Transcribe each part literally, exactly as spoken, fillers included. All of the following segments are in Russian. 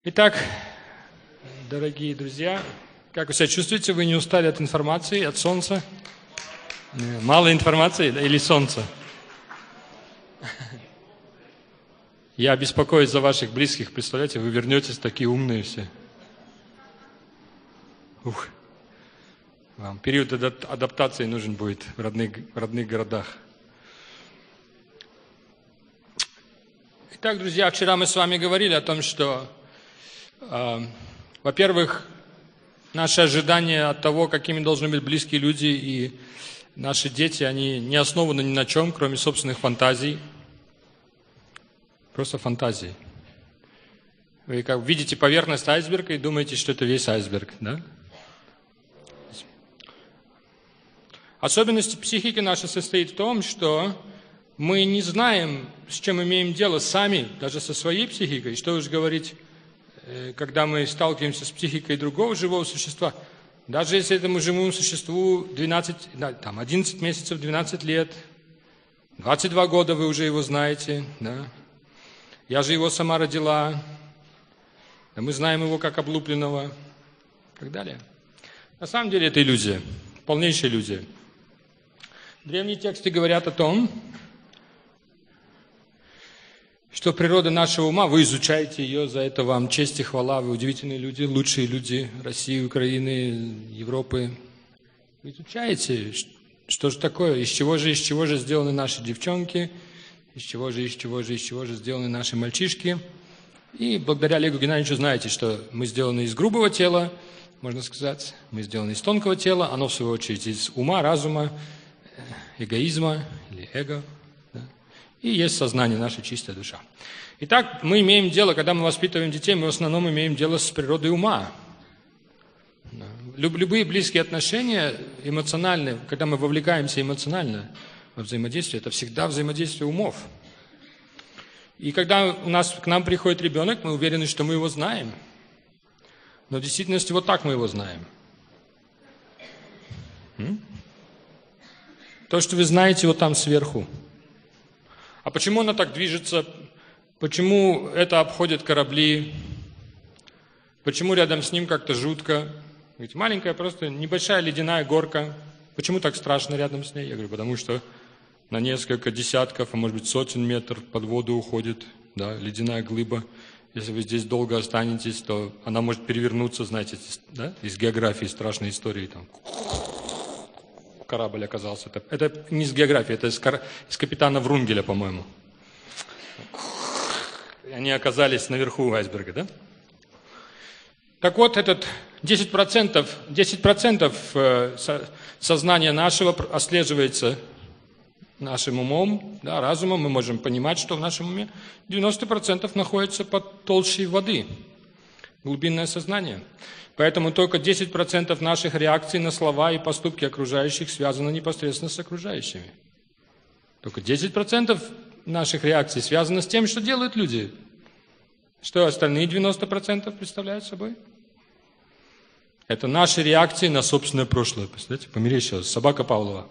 Итак, дорогие друзья, как вы себя чувствуете? Вы не устали от информации, от солнца? Мало информации или солнца? Я беспокоюсь за ваших близких. Представляете, вы вернетесь такие умные все. Ух. Вам период адаптации нужен будет в родных, в родных городах. Итак, друзья, вчера мы с вами говорили о том, что, э, во-первых, наши ожидания от того, какими должны быть близкие люди и наши дети, они не основаны ни на чем, кроме собственных фантазий. Просто фантазии. Вы как видите поверхность айсберга и думаете, что это весь айсберг, да? Особенность психики нашей состоит в том, что мы не знаем, с чем имеем дело сами, даже со своей психикой. Что уж говорить, когда мы сталкиваемся с психикой другого живого существа. Даже если этому живому существу двенадцать, там, одиннадцать месяцев, двенадцать лет, двадцать два года вы уже его знаете, да? Я же его сама родила, да, мы знаем его как облупленного, и так далее. На самом деле это иллюзия, полнейшая иллюзия. Древние тексты говорят о том, что природа нашего ума, вы изучаете ее, за это вам честь и хвала, вы удивительные люди, лучшие люди России, Украины, Европы. Вы изучаете, что же такое, из чего же, из чего же сделаны наши девчонки, из чего же, из чего же, из чего же сделаны наши мальчишки. И благодаря Олегу Геннадьевичу знаете, что мы сделаны из грубого тела, можно сказать, мы сделаны из тонкого тела, оно в свою очередь из ума, разума, эгоизма или эго. И есть сознание, наша чистая душа. Итак, мы имеем дело, когда мы воспитываем детей, мы в основном имеем дело с природой ума. Любые близкие отношения эмоциональные, когда мы вовлекаемся эмоционально во взаимодействие, это всегда взаимодействие умов. И когда у нас, к нам приходит ребенок, мы уверены, что мы его знаем. Но в действительности вот так мы его знаем. М? То, что вы знаете вот там сверху. А почему она так движется? Почему это обходит корабли? Почему рядом с ним как-то жутко? Ведь маленькая, просто небольшая ледяная горка. Почему так страшно рядом с ней? Я говорю, потому что на несколько десятков, а может быть сотен метров под воду уходит, да, ледяная глыба. Если вы здесь долго останетесь, то она может перевернуться, знаете, да, из географии страшной истории. Там. Корабль оказался. Это, это не из географии, это из, из капитана Врунгеля, по-моему. Они оказались наверху айсберга, да? Так вот, этот десять процентов, десять процентов сознания нашего отслеживается нашим умом, да, разумом. Мы можем понимать, что в нашем уме девяносто процентов находится под толщей воды. Глубинное сознание. Поэтому только десять процентов наших реакций на слова и поступки окружающих связаны непосредственно с окружающими. Только десять процентов наших реакций связаны с тем, что делают люди. Что остальные девяносто процентов представляют собой? Это наши реакции на собственное прошлое. Представляете, померещилось. Собака Павлова.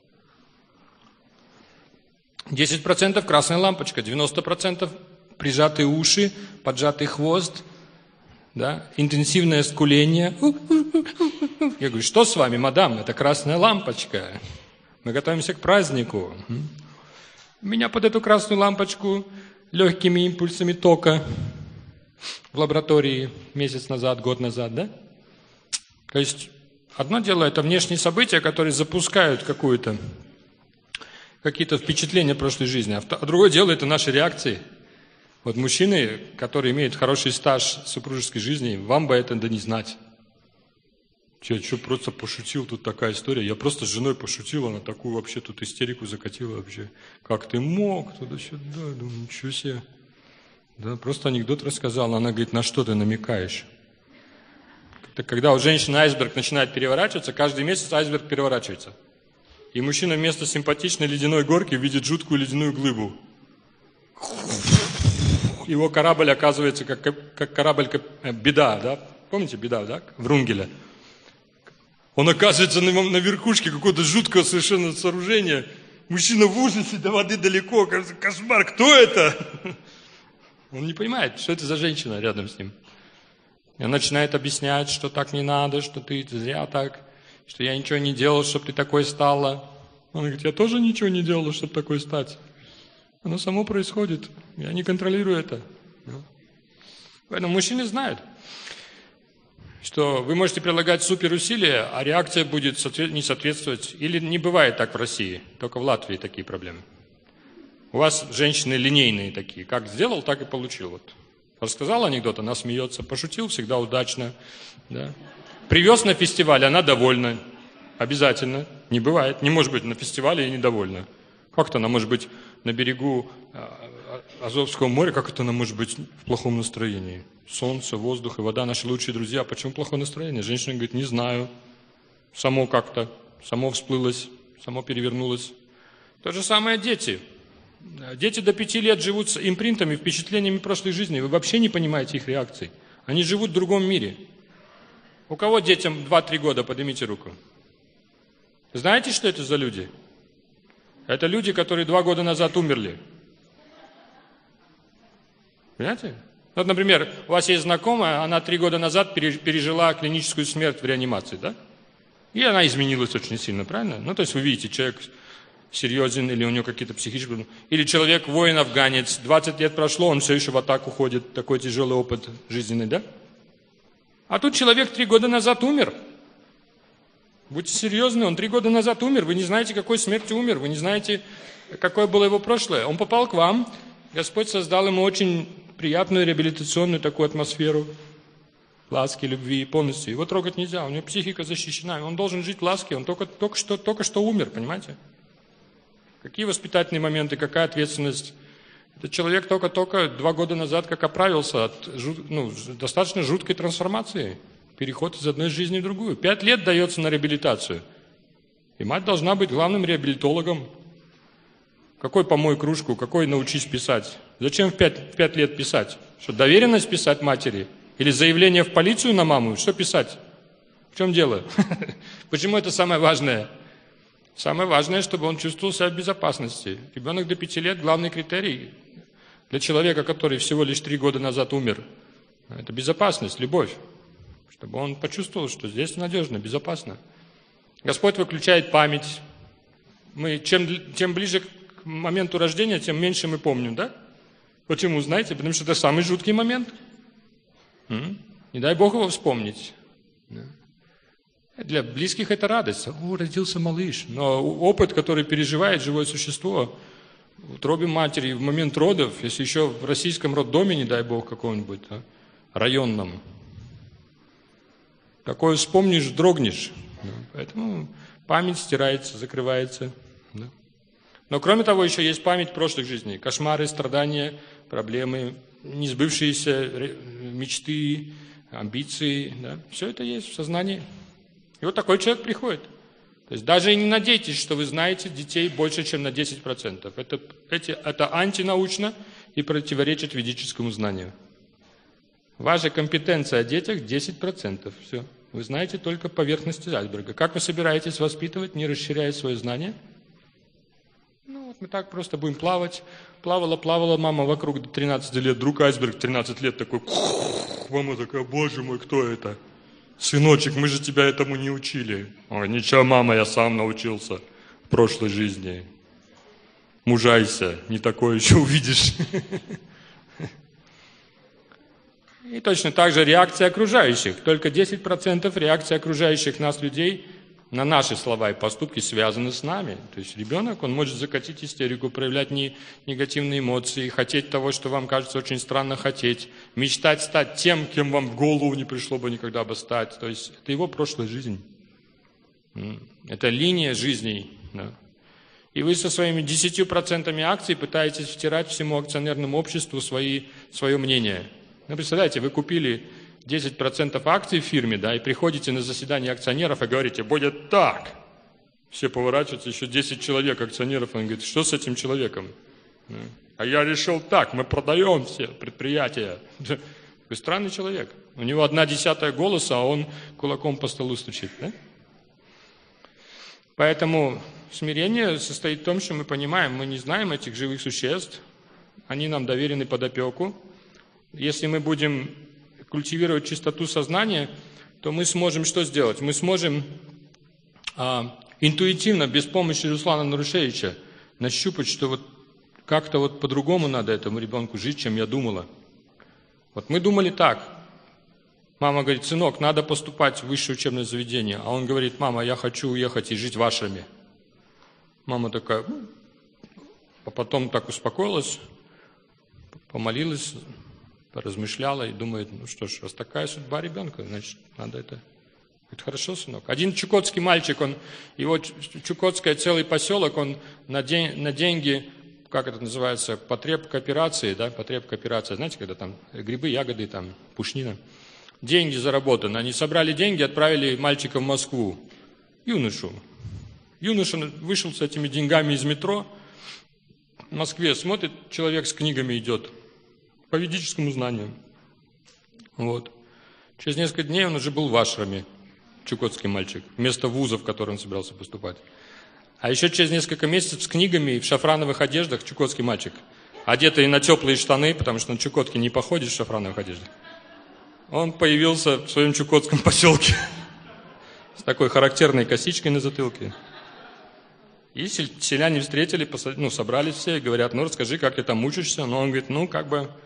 десять процентов красная лампочка, девяносто процентов прижатые уши, поджатый хвост, да, интенсивное скуление. Я говорю, что с вами, мадам? Это красная лампочка. Мы готовимся к празднику. Меня под эту красную лампочку легкими импульсами тока в лаборатории месяц назад, год назад, да? То есть одно дело это внешние события, которые запускают какую-то, какие-то впечатления прошлой жизни, а другое дело это наши реакции. Вот мужчины, которые имеют хороший стаж супружеской жизни, вам бы это да не знать. Я что, просто пошутил, тут такая история. Я просто с женой пошутил, она такую вообще тут истерику закатила вообще. Как ты мог? Туда-сюда, думаю, ничего себе. Да, просто анекдот рассказал, она говорит, на что ты намекаешь? Когда у женщины айсберг начинает переворачиваться, каждый месяц айсберг переворачивается. И мужчина вместо симпатичной ледяной горки видит жуткую ледяную глыбу. Его корабль оказывается как, как корабль «Беда», да? Помните «Беда», да? Врунгеля. Он оказывается на, на верхушке какого-то жуткого совершенно сооружения. Мужчина в ужасе, до воды далеко. Кажется, кошмар, кто это? Он не понимает, что это за женщина рядом с ним. И он начинает объяснять, что так не надо, что ты зря так, что я ничего не делал, чтобы ты такой стала. Он говорит, я тоже ничего не делал, чтобы такой стать. Оно само происходит. Я не контролирую это. Поэтому мужчины знают, что вы можете прилагать суперусилия, а реакция будет не соответствовать. Или не бывает так в России, только в Латвии такие проблемы. У вас женщины линейные такие. Как сделал, так и получил. Вот. Рассказал анекдот, она смеется. Пошутил, всегда удачно. Да. Привез на фестиваль, она довольна. Обязательно. Не бывает. Не может быть на фестивале и недовольна. Как-то она может быть на берегу Азовского моря, как это она может быть в плохом настроении? Солнце, воздух и вода, наши лучшие друзья. Почему плохое настроение? Женщина говорит, не знаю. Само как-то, само всплылось, само перевернулось. То же самое дети. Дети до пяти лет живут с импринтами, впечатлениями прошлой жизни. Вы вообще не понимаете их реакций. Они живут в другом мире. У кого детям два-три года? Поднимите руку. Знаете, что это за люди? Это люди, которые два года назад умерли. Понимаете? Вот, например, у вас есть знакомая, она три года назад пережила клиническую смерть в реанимации, да? И она изменилась очень сильно, правильно? Ну, то есть вы видите, человек серьезен, или у него какие-то психические... Или человек, воин-афганец, двадцать лет прошло, он все еще в атаку ходит, такой тяжелый опыт жизненный, да? А тут человек три года назад умер. Будьте серьезны, он три года назад умер, вы не знаете, какой смертью умер, вы не знаете, какое было его прошлое. Он попал к вам, Господь создал ему очень приятную реабилитационную такую атмосферу ласки, любви полностью. Его трогать нельзя, у него психика защищена, он должен жить в ласке, он только, только, что, только что умер, понимаете? Какие воспитательные моменты, какая ответственность? Этот человек только-только два года назад как оправился от ну, достаточно жуткой трансформации. Переход из одной жизни в другую. Пять лет дается на реабилитацию. И мать должна быть главным реабилитологом. Какой помой кружку, какой научись писать? Зачем в пять, в пять лет писать? Что, доверенность писать матери? Или заявление в полицию на маму? Что писать? В чем дело? Почему это самое важное? Самое важное, чтобы он чувствовал себя в безопасности. Ребенок до пяти лет, главный критерий для человека, который всего лишь три года назад умер, это безопасность, любовь. Чтобы он почувствовал, что здесь надежно, безопасно. Господь выключает память. Мы, чем, чем ближе к моменту рождения, тем меньше мы помним, да? Почему, знаете? Потому что это самый жуткий момент. М? Не дай Бог его вспомнить. Для близких это радость. О, родился малыш. Но опыт, который переживает живое существо в утробе матери в момент родов, если еще в российском роддоме, не дай Бог, каком-нибудь а, районном, такое вспомнишь, дрогнешь. Поэтому память стирается, закрывается. Но кроме того, еще есть память прошлых жизней. Кошмары, страдания, проблемы, несбывшиеся мечты, амбиции. Да? Все это есть в сознании. И вот такой человек приходит. То есть даже и не надейтесь, что вы знаете детей больше, чем на десять процентов. Это, эти, это антинаучно и противоречит ведическому знанию. Ваша компетенция о детях десять процентов. Все. Вы знаете только поверхность айсберга. Как вы собираетесь воспитывать, не расширяя свое знание? Ну вот мы так просто будем плавать. Плавала, плавала мама вокруг до тринадцати лет. Вдруг айсберг тринадцать лет такой. Мама такая, боже мой, кто это? Сыночек, мы же тебя этому не учили. Ой, ничего, мама, я сам научился в прошлой жизни. Мужайся, не такое еще увидишь. И точно так же реакция окружающих. Только десять процентов реакции окружающих нас людей на наши слова и поступки связаны с нами. То есть ребенок, он может закатить истерику, проявлять не, негативные эмоции, хотеть того, что вам кажется очень странно хотеть, мечтать стать тем, кем вам в голову не пришло бы никогда бы стать. То есть это его прошлая жизнь. Это линия жизней. Да. И вы со своими десятью процентами акций пытаетесь втирать всему акционерному обществу свои, свое мнение. Ну, представляете, вы купили десять процентов акций в фирме, да, и приходите на заседание акционеров и говорите, будет так. Все поворачиваются, еще десять человек акционеров, он говорит, что с этим человеком? А я решил так, мы продаем все предприятия. Вы странный человек. У него одна десятая голоса, а он кулаком по столу стучит. Да? Поэтому смирение состоит в том, что мы понимаем, мы не знаем этих живых существ, они нам доверены под опеку. Если мы будем культивировать чистоту сознания, то мы сможем что сделать? Мы сможем а, интуитивно, без помощи Руслана Нарушевича, нащупать, что вот как-то вот по-другому надо этому ребенку жить, чем я думала. Вот мы думали так. Мама говорит: сынок, надо поступать в высшее учебное заведение. А он говорит: мама, я хочу уехать и жить в Ашраме. Мама такая, а потом так успокоилась, помолилась, поразмышляла и думает: ну что ж, раз такая судьба ребенка, значит, надо это... Говорит: хорошо, сынок. Один чукотский мальчик, он, его Чукотская целый поселок, он на, день, на деньги, как это называется, потреб кооперации, да, потреб кооперации, знаете, когда там грибы, ягоды, там, пушнина, деньги заработаны. Они собрали деньги, отправили мальчика в Москву, юношу. Юноша вышел с этими деньгами из метро, в Москве смотрит, человек с книгами идет, по ведическому знанию. Вот. Через несколько дней он уже был в Ашраме, чукотский мальчик, вместо вуза, в который он собирался поступать. А еще через несколько месяцев с книгами и в шафрановых одеждах чукотский мальчик, одетый на теплые штаны, потому что на Чукотке не походишь в шафрановых одеждах. Он появился в своем чукотском поселке с такой характерной косичкой на затылке. И селяне встретили, ну, собрались все и говорят: ну, расскажи, как ты там учишься. Но он говорит: ну, как бы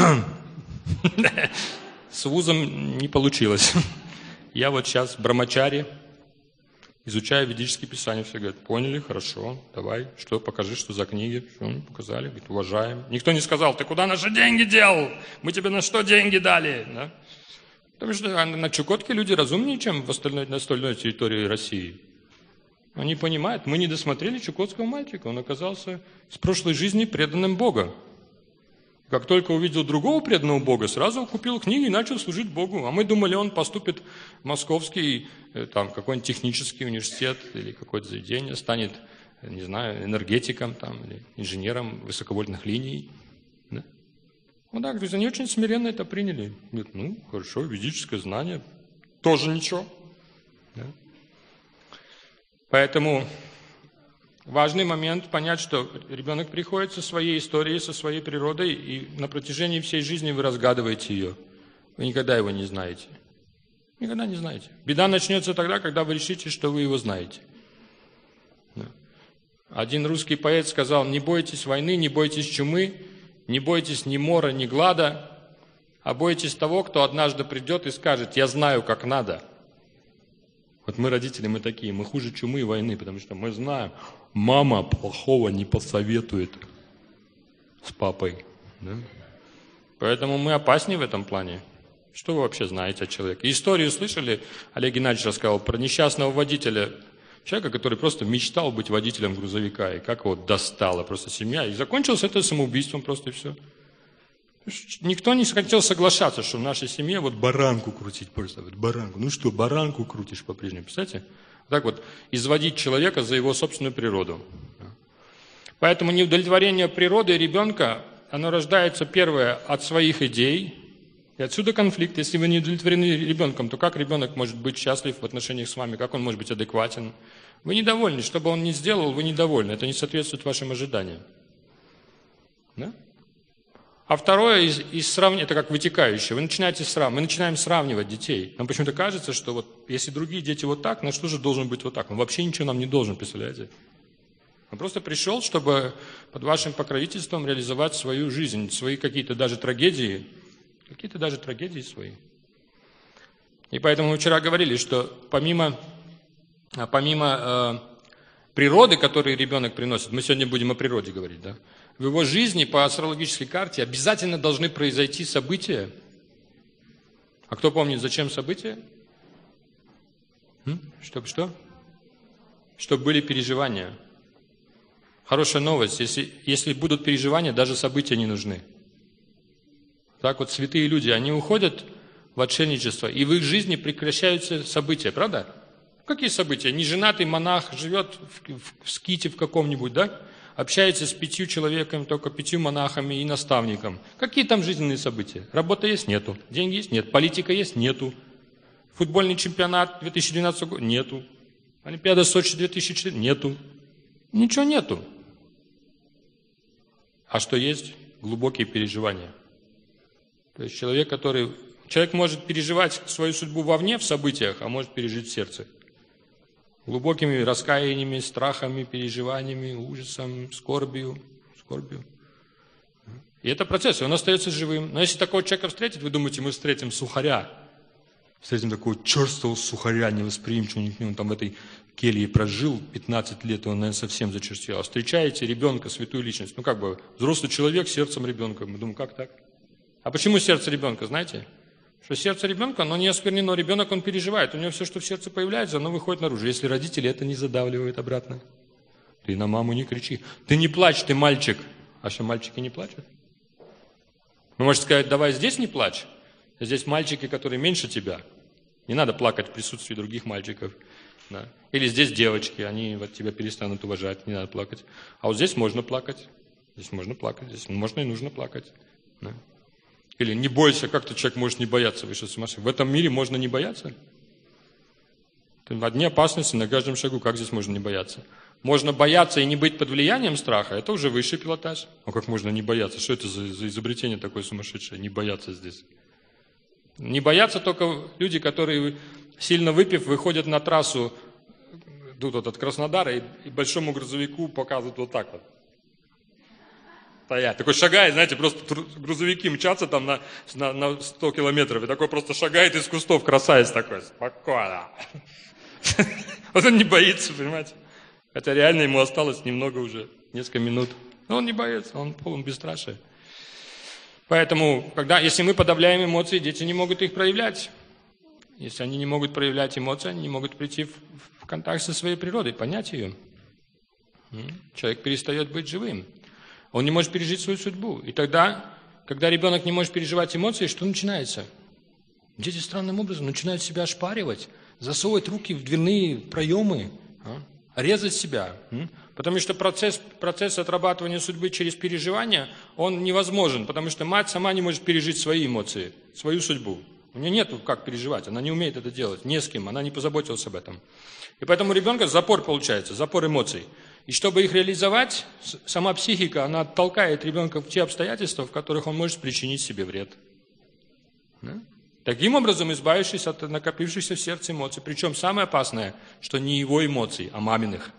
с вузом не получилось. Я вот сейчас в Брамачари изучаю ведические писания. Все говорят: поняли, хорошо, давай, что, покажи, что за книги. Что они показали? Говорит: уважаем. Никто не сказал: ты куда наши деньги дел? Мы тебе на что деньги дали? Да? Потому что на Чукотке люди разумнее, чем в остальной, на остальной территории России. Они понимают, мы не досмотрели чукотского мальчика, он оказался с прошлой жизни преданным Бога. Как только увидел другого преданного Бога, сразу купил книги и начал служить Богу. А мы думали, он поступит в московский, там, какой-нибудь технический университет или какое-то заведение, станет, не знаю, энергетиком там, или инженером высоковольтных линий. Да? Вот так, то есть они очень смиренно это приняли. Говорят: ну, хорошо, ведическое знание, тоже ничего. Да? Поэтому важный момент понять, что ребенок приходит со своей историей, со своей природой, и на протяжении всей жизни вы разгадываете ее. Вы никогда его не знаете. Никогда не знаете. Беда начнется тогда, когда вы решите, что вы его знаете. Один русский поэт сказал: не бойтесь войны, не бойтесь чумы, не бойтесь ни мора, ни глада, а бойтесь того, кто однажды придет и скажет: я знаю, как надо. Вот мы, родители, мы такие, мы хуже чумы и войны, потому что мы знаем, мама плохого не посоветует с папой. Да? Поэтому мы опаснее в этом плане. Что вы вообще знаете о человеке? Историю слышали, Олег Геннадьевич рассказал про несчастного водителя, человека, который просто мечтал быть водителем грузовика, и как его достала просто семья, и закончилось это самоубийством просто и все. Никто не хотел соглашаться, что в нашей семье вот баранку крутить просто, вот баранку. Ну что, баранку крутишь по-прежнему, представляете? Так вот, изводить человека за его собственную природу. Поэтому неудовлетворение природы ребенка, оно рождается, первое, от своих идей. И отсюда конфликт. Если вы не удовлетворены ребенком, то как ребенок может быть счастлив в отношениях с вами? Как он может быть адекватен? Вы недовольны. Что бы он ни сделал, вы недовольны. Это не соответствует вашим ожиданиям. Да? А второе, из, из сравнения, это как вытекающее. Вы начинаете сравнивать. Мы начинаем сравнивать детей. Нам почему-то кажется, что вот если другие дети вот так, на что же должен быть вот так? Он вообще ничего нам не должен, представляете? Он просто пришел, чтобы под вашим покровительством реализовать свою жизнь, свои какие-то даже трагедии, какие-то даже трагедии свои. И поэтому мы вчера говорили, что помимо, помимо э, природы, которую ребенок приносит, мы сегодня будем о природе говорить, да? В его жизни по астрологической карте обязательно должны произойти события. А кто помнит, зачем события? Чтобы что? Чтобы были переживания. Хорошая новость. Если, если будут переживания, даже события не нужны. Так вот, святые люди, они уходят в отшельничество, и в их жизни прекращаются события, правда? Какие события? Неженатый монах живет в, в ските в каком-нибудь, да? Общается с пятью человеками, только пятью монахами и наставником. Какие там жизненные события? Работа есть? Нету. Деньги есть? Нет. Политика есть? Нету. Футбольный чемпионат две тысячи двенадцатого года? Нету. Олимпиада Сочи две тысячи четырнадцатого? Нету. Ничего нету. А что есть? Глубокие переживания. То есть человек, который Человек может переживать свою судьбу вовне, в событиях, а может пережить в сердце. Глубокими раскаяниями, страхами, переживаниями, ужасом, скорбью. скорбью. И это процесс, и он остается живым. Но если такого человека встретить, вы думаете, мы встретим сухаря. Встретим такого черствого сухаря, невосприимчивого, он там в этой келье прожил пятнадцать лет, и он, наверное, совсем зачерствел. А встречаете ребенка, святую личность, ну как бы взрослый человек с сердцем ребенка. Мы думаем, как так? А почему сердце ребенка, знаете? Что сердце ребенка, оно не осквернено, ребенок, он переживает, у него все, что в сердце появляется, оно выходит наружу. Если родители это не задавливают обратно, ты на маму не кричи. Ты не плачь, ты мальчик. А что, мальчики не плачут? Вы можете сказать, давай здесь не плачь. Здесь мальчики, которые меньше тебя. Не надо плакать в присутствии других мальчиков. Да. Или здесь девочки, они вот тебя перестанут уважать, не надо плакать. А вот здесь можно плакать. Здесь можно плакать, здесь можно и нужно плакать. Да. Или не бойся, как-то человек может не бояться, вы что, сумасшедший? В этом мире можно не бояться? Одни опасности на каждом шагу, как здесь можно не бояться? Можно бояться и не быть под влиянием страха, это уже высший пилотаж. А как можно не бояться? Что это за, за изобретение такое сумасшедшее? Не бояться здесь. Не боятся только люди, которые, сильно выпив, выходят на трассу, идут вот от Краснодара и, и большому грузовику показывают вот так вот. Стоять. Такой шагает, знаете, просто грузовики мчатся там на, на, на сто километров, и такой просто шагает из кустов, красавец такой, спокойно. Вот он не боится, понимаете? Хотя реально ему осталось немного уже, несколько минут. Но он не боится, он полон бесстрашия. Поэтому, когда, если мы подавляем эмоции, дети не могут их проявлять. Если они не могут проявлять эмоции, они не могут прийти в, в контакт со своей природой, понять ее. Человек перестает быть живым. Он не может пережить свою судьбу. И тогда, когда ребенок не может переживать эмоции, что начинается? Дети странным образом начинают себя ошпаривать, засовывать руки в дверные проемы, а? резать себя. М? Потому что процесс, процесс отрабатывания судьбы через переживание, он невозможен, потому что мать сама не может пережить свои эмоции, свою судьбу. У нее нет как переживать, она не умеет это делать, не с кем, она не позаботилась об этом. И поэтому у ребенка запор получается, запор эмоций. И чтобы их реализовать, сама психика, она толкает ребенка в те обстоятельства, в которых он может причинить себе вред. Да? Таким образом, избавившись от накопившихся в сердце эмоций. Причем самое опасное, что не его эмоций, а маминых.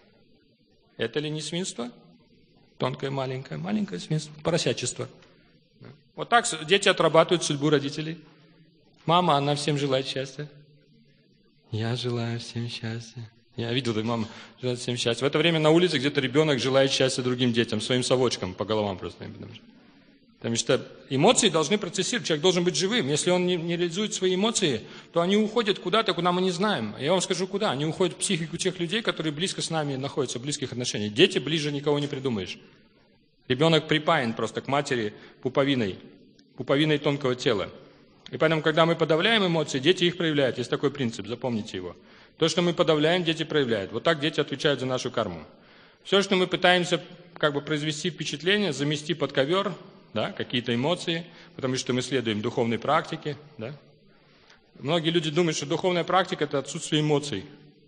Это ли не свинство? Тонкое, маленькое, маленькое свинство, поросячество. Да? Вот так дети отрабатывают судьбу родителей. Мама, она всем желает счастья. Я желаю всем счастья. Я видел, что мама желает всем счастья. В это время на улице где-то ребенок желает счастья другим детям, своим совочкам по головам просто. Потому что эмоции должны процессировать, человек должен быть живым. Если он не, не реализует свои эмоции, то они уходят куда-то, куда мы не знаем. Я вам скажу, куда. Они уходят в психику тех людей, которые близко с нами находятся, в близких отношениях. Дети ближе никого не придумаешь. Ребенок припаян просто к матери пуповиной, пуповиной тонкого тела. И поэтому, когда мы подавляем эмоции, дети их проявляют. Есть такой принцип, запомните его. То, что мы подавляем, дети проявляют. Вот так дети отвечают за нашу карму. Все, что мы пытаемся как бы произвести впечатление, замести под ковер, да, какие-то эмоции, потому что мы следуем духовной практике. Да. Многие люди думают, что духовная практика – это отсутствие эмоций.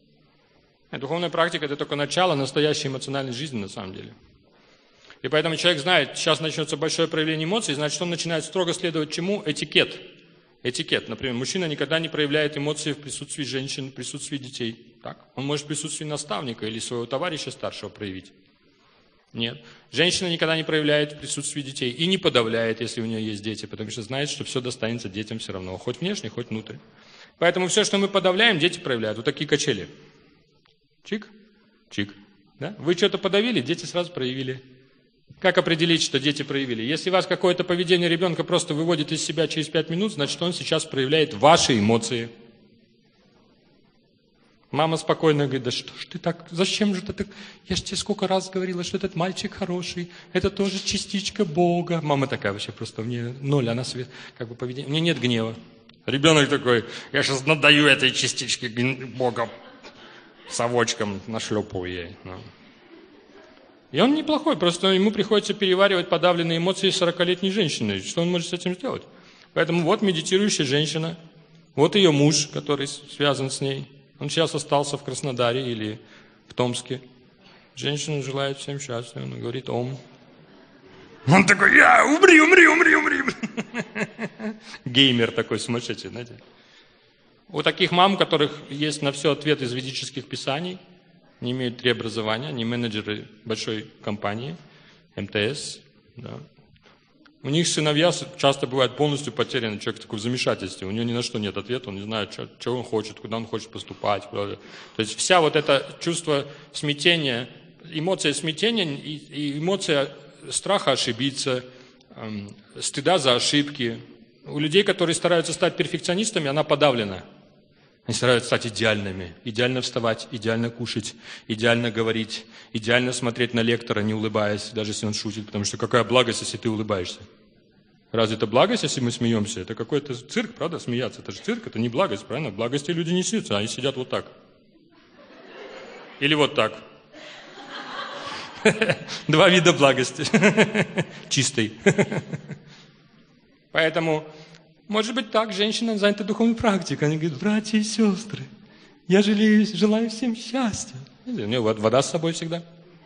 А духовная практика – это только начало настоящей эмоциональной жизни на самом деле. И поэтому человек знает, сейчас начнется большое проявление эмоций, значит, он начинает строго следовать чему? Этикет. Этикет. Например, мужчина никогда не проявляет эмоции в присутствии женщин, в присутствии детей. Так? Он может в присутствии наставника или своего товарища старшего проявить. Нет. Женщина никогда не проявляет в присутствии детей и не подавляет, если у нее есть дети, потому что знает, что все достанется детям все равно, хоть внешне, хоть внутрь. Поэтому все, что мы подавляем, дети проявляют. Вот такие качели. Чик, чик. Да? Вы что-то подавили, дети сразу проявили. Как определить, что дети проявили? Если вас какое-то поведение ребенка просто выводит из себя через пять минут, значит, он сейчас проявляет ваши эмоции. Мама спокойно говорит, да что ж ты так, зачем же ты так? Я же тебе сколько раз говорила, что этот мальчик хороший, это тоже частичка Бога. Мама такая вообще просто, у нее ноль, она себе как бы поведение, у нее нет гнева. Ребенок такой, я сейчас надаю этой частичке Бога совочком, нашлепаю ей. И он неплохой, просто ему приходится переваривать подавленные эмоции сорокалетней женщины. Что он может с этим сделать? Поэтому вот медитирующая женщина, вот ее муж, который связан с ней. Он сейчас остался в Краснодаре или в Томске. Женщина желает всем счастья, он говорит «Ом». Он такой, я, умри, умри, умри, умри. Геймер такой сумасшедший, знаете. У таких мам, у которых есть на все ответ из ведических писаний, не имеют три образования, они менеджеры большой компании, эм тэ эс, да. У них сыновья часто бывают полностью потеряны, человек такой в замешательстве, у него ни на что нет ответа, он не знает, что, что он хочет, куда он хочет поступать. Куда... То есть вся вот это чувство смятения, эмоция смятения и, и эмоция страха ошибиться, эм, стыда за ошибки. У людей, которые стараются стать перфекционистами, она подавлена. Они стараются стать идеальными, идеально вставать, идеально кушать, идеально говорить, идеально смотреть на лектора, не улыбаясь, даже если он шутит, потому что какая благость, если ты улыбаешься? Разве это благость, если мы смеемся? Это какой-то цирк, правда, смеяться? Это же цирк, это не благость, правильно? В благости люди не сидят, они сидят вот так. Или вот так. Два вида благости. Чистой. Поэтому... Может быть так, женщина занята духовной практикой. Она говорит, братья и сестры, я жалею, желаю всем счастья. У нее вода с собой всегда.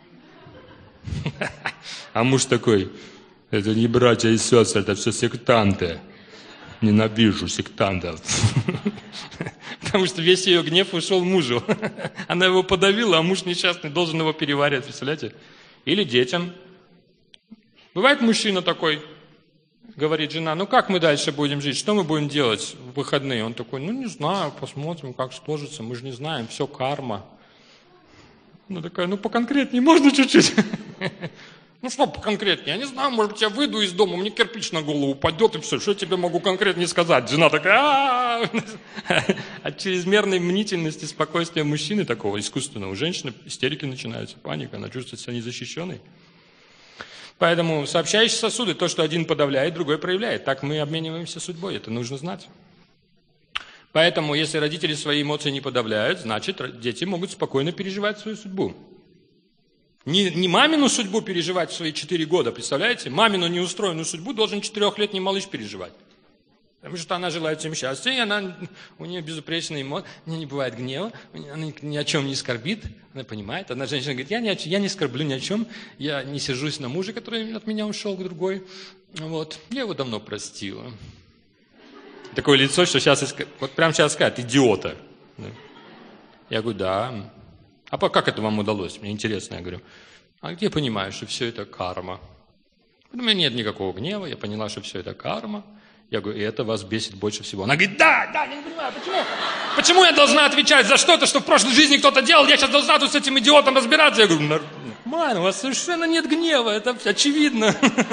А муж такой, это не братья и сестры, это все сектанты. Ненавижу сектантов. Потому что весь ее гнев ушел мужу. Она его подавила, а муж несчастный должен его переваривать, представляете? Или детям. Бывает мужчина такой... Говорит жена, ну как мы дальше будем жить, что мы будем делать в выходные? Он такой, ну не знаю, посмотрим, как сложится, мы же не знаем, все карма. Она такая, ну поконкретнее можно чуть-чуть? Ну что поконкретнее? Я не знаю, может быть я выйду из дома, мне кирпич на голову упадет и все, что я тебе могу конкретнее сказать? Жена такая, от чрезмерной мнительности, спокойствия мужчины такого искусственного, у женщины истерики начинаются, паника, она чувствует себя незащищенной. Поэтому сообщающие сосуды, то, что один подавляет, другой проявляет. Так мы обмениваемся судьбой, это нужно знать. Поэтому, если родители свои эмоции не подавляют, значит, дети могут спокойно переживать свою судьбу. Не, не мамину судьбу переживать в свои четыре года, представляете? Мамину неустроенную судьбу должен четырехлетний малыш переживать. Потому что она желает всем счастья, и она, у нее безупречные эмоции, у нее не бывает гнева, она ни о чем не скорбит, она понимает. Одна женщина говорит, я, ни о, я не скорблю ни о чем, я не сержусь на мужа, который от меня ушел к другой, вот, я его давно простила. Такое лицо, что сейчас, вот прямо сейчас сказать, идиота. Я говорю, да. А как это вам удалось? Мне интересно, я говорю. А где я понимаю, что все это карма? У меня нет никакого гнева, я поняла, что все это карма. Я говорю, и это вас бесит больше всего. Она говорит, да, да, я не понимаю, почему? Почему я должна отвечать за что-то, что в прошлой жизни кто-то делал, я сейчас должна тут с этим идиотом разбираться? Я говорю, нормально, у вас совершенно нет гнева, это очевидно.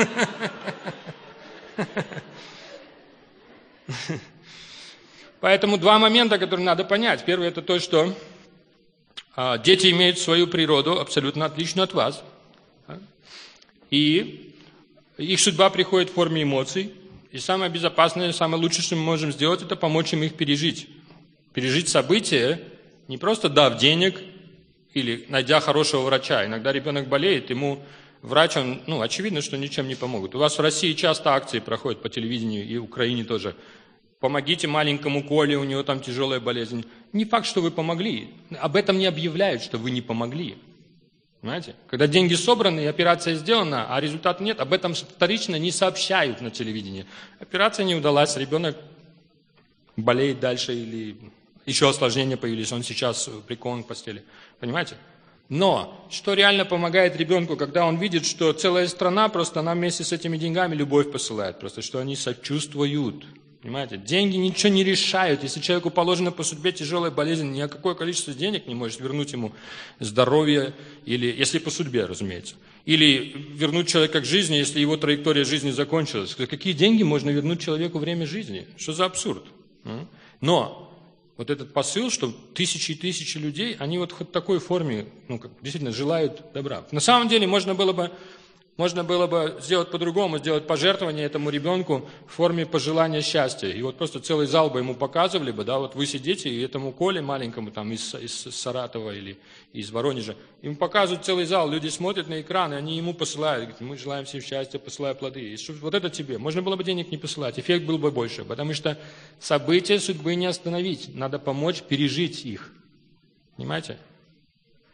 Поэтому два момента, которые надо понять. Первый, это то, что а, дети имеют свою природу, абсолютно отличную от вас. И их судьба приходит в форме эмоций. И самое безопасное, самое лучшее, что мы можем сделать, это помочь им их пережить. Пережить события, не просто дав денег или найдя хорошего врача. Иногда ребенок болеет, ему врач, он, ну, очевидно, что ничем не помогут. У вас в России часто акции проходят по телевидению, и в Украине тоже. Помогите маленькому Коле, у него там тяжелая болезнь. Не факт, что вы помогли. Об этом не объявляют, что вы не помогли. Понимаете? Когда деньги собраны и операция сделана, а результата нет, об этом вторично не сообщают на телевидении. Операция не удалась, ребенок болеет дальше или еще осложнения появились, он сейчас прикован к постели. Понимаете? Но что реально помогает ребенку, когда он видит, что целая страна просто она вместе с этими деньгами любовь посылает, просто что они сочувствуют. Понимаете? Деньги ничего не решают. Если человеку положено по судьбе тяжелая болезнь, ни о какое количество денег не может вернуть ему здоровье, или, если по судьбе, разумеется. Или вернуть человека к жизни, если его траектория жизни закончилась. Какие деньги можно вернуть человеку время жизни? Что за абсурд? Но вот этот посыл, что тысячи и тысячи людей, они вот в такой форме, ну, как, действительно желают добра. На самом деле можно было бы Можно было бы сделать по-другому, сделать пожертвование этому ребенку в форме пожелания счастья. И вот просто целый зал бы ему показывали бы, да, вот вы сидите, и этому Коле маленькому там из, из Саратова или из Воронежа, ему показывают целый зал, люди смотрят на экран, и они ему посылают, говорят, мы желаем всем счастья, посылая плоды. И что, вот это тебе. Можно было бы денег не посылать, эффект был бы больше, потому что события судьбы не остановить, надо помочь пережить их. Понимаете?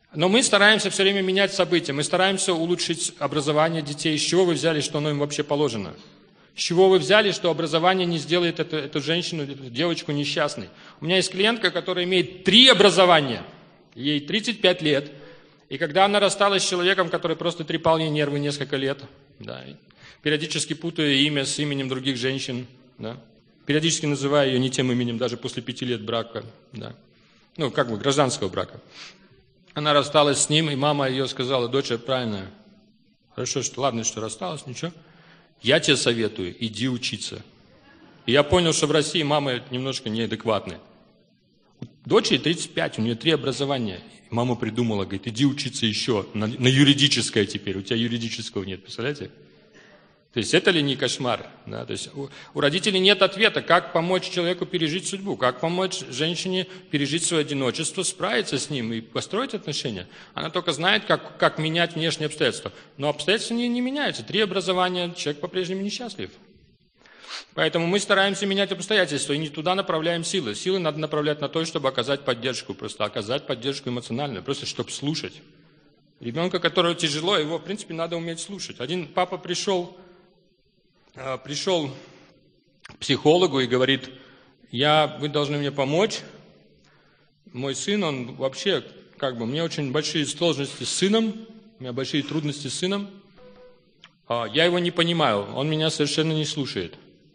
Но мы стараемся все время менять события, мы стараемся улучшить образование детей. С чего вы взяли, что оно им вообще положено? С чего вы взяли, что образование не сделает эту, эту женщину, эту девочку несчастной? У меня есть клиентка, которая имеет три образования, ей тридцать пять лет. И когда она рассталась с человеком, который просто трепал ей нервы несколько лет, да, периодически путая имя с именем других женщин, да, периодически называя ее не тем именем даже после пяти лет брака, да, ну, как бы гражданского брака. Она рассталась с ним, и мама ее сказала: дочь, правильно, хорошо, что, ладно, что рассталась, ничего, я тебе советую, иди учиться. И я понял, что в России мамы немножко неадекватные. Дочери тридцать пять, у нее три образования. Мама придумала, говорит, иди учиться еще на, на юридическое теперь, у тебя юридического нет, представляете? То есть это ли не кошмар? Да? То есть у, у родителей нет ответа, как помочь человеку пережить судьбу, как помочь женщине пережить свое одиночество, справиться с ним и построить отношения. Она только знает, как, как менять внешние обстоятельства. Но обстоятельства не, не меняются. Три образования, человек по-прежнему несчастлив. Поэтому мы стараемся менять обстоятельства и не туда направляем силы. Силы надо направлять на то, чтобы оказать поддержку, просто оказать поддержку эмоциональную, просто чтобы слушать. Ребенка, которому тяжело, его, в принципе, надо уметь слушать. Один папа пришел, пришел к психологу и говорит: я, вы должны мне помочь. Мой сын, он вообще, как бы, у меня очень большие сложности с сыном, у меня большие трудности с сыном. Я его не понимаю, он меня совершенно не слушает.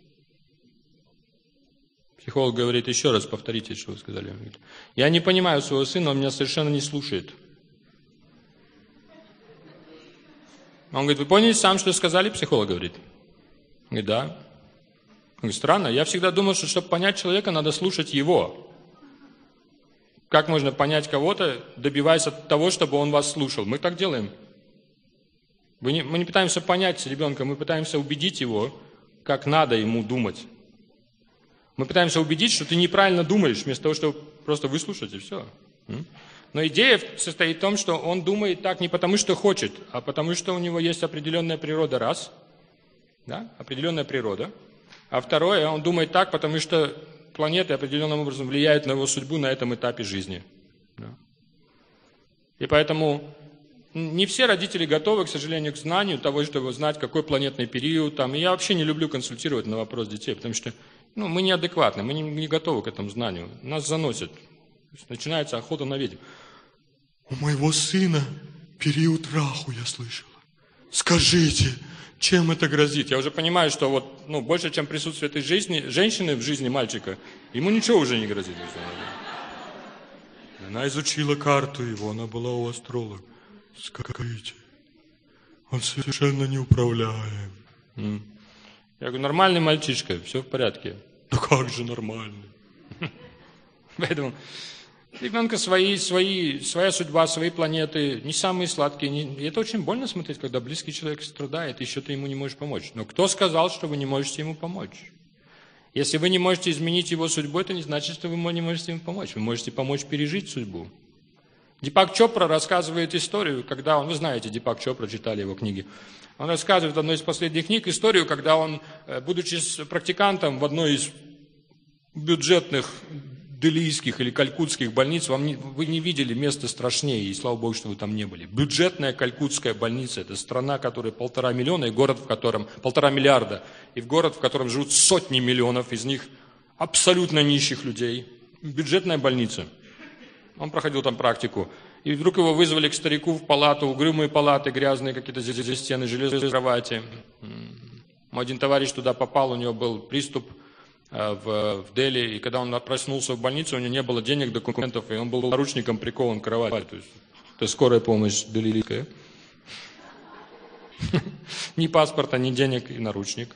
Психолог говорит: еще раз повторите, что вы сказали. Он говорит: я не понимаю своего сына, он меня совершенно не слушает. Он говорит: вы поняли сам, что сказали? Психолог говорит. Он говорит: да. Он говорит: странно, я всегда думал, что чтобы понять человека, надо слушать его. Как можно понять кого-то, добиваясь от того, чтобы он вас слушал? Мы так делаем. Мы не, мы не пытаемся понять ребенка, мы пытаемся убедить его, как надо ему думать. Мы пытаемся убедить, что ты неправильно думаешь, вместо того, чтобы просто выслушать, и все. Но идея состоит в том, что он думает так не потому, что хочет, а потому, что у него есть определенная природа, раз, да, определенная природа. А второе, он думает так, потому что планеты определенным образом влияют на его судьбу на этом этапе жизни. Да. И поэтому не все родители готовы, к сожалению, к знанию того, чтобы знать, какой планетный период. Там. И я вообще не люблю консультировать на вопрос детей, потому что ну, мы неадекватны, мы не, не готовы к этому знанию. Нас заносят. Начинается охота на ведьм. У моего сына период раху, я слышала. Скажите, чем это грозит? Я уже понимаю, что вот, ну, больше, чем присутствие этой жизни, женщины в жизни мальчика, ему ничего уже не грозит. Она изучила карту его, она была у астролога. Скажите, он совершенно неуправляем. Я говорю: нормальный мальчишка, все в порядке. Ну как же нормальный? Поэтому ребенка свои, свои, своя судьба, свои планеты, не самые сладкие. Не... И это очень больно смотреть, когда близкий человек страдает, и еще ты ему не можешь помочь. Но кто сказал, что вы не можете ему помочь? Если вы не можете изменить его судьбу, это не значит, что вы не можете ему помочь. Вы можете помочь пережить судьбу. Дипак Чопра рассказывает историю, когда он, вы знаете, Дипак Чопра, читали его книги, он рассказывает в одной из последних книг историю, когда он, будучи практикантом в одной из бюджетных делийских или калькутских больниц, вам не, вы не видели места страшнее, и слава Богу, что вы там не были. Бюджетная калькутская больница – это страна, которая полтора миллиона, и город, в котором полтора миллиарда, и в город, в котором живут сотни миллионов, из них абсолютно нищих людей. Бюджетная больница. Он проходил там практику. И вдруг его вызвали к старику в палату, угрюмые палаты, грязные какие-то здесь стены, железные кровати. Мой один товарищ туда попал, у него был приступ в, в Дели, и когда он проснулся в больнице, у него не было денег, документов, и он был наручником прикован к кровати. То есть, это скорая помощь делийская. Ни паспорта, ни денег, и наручник.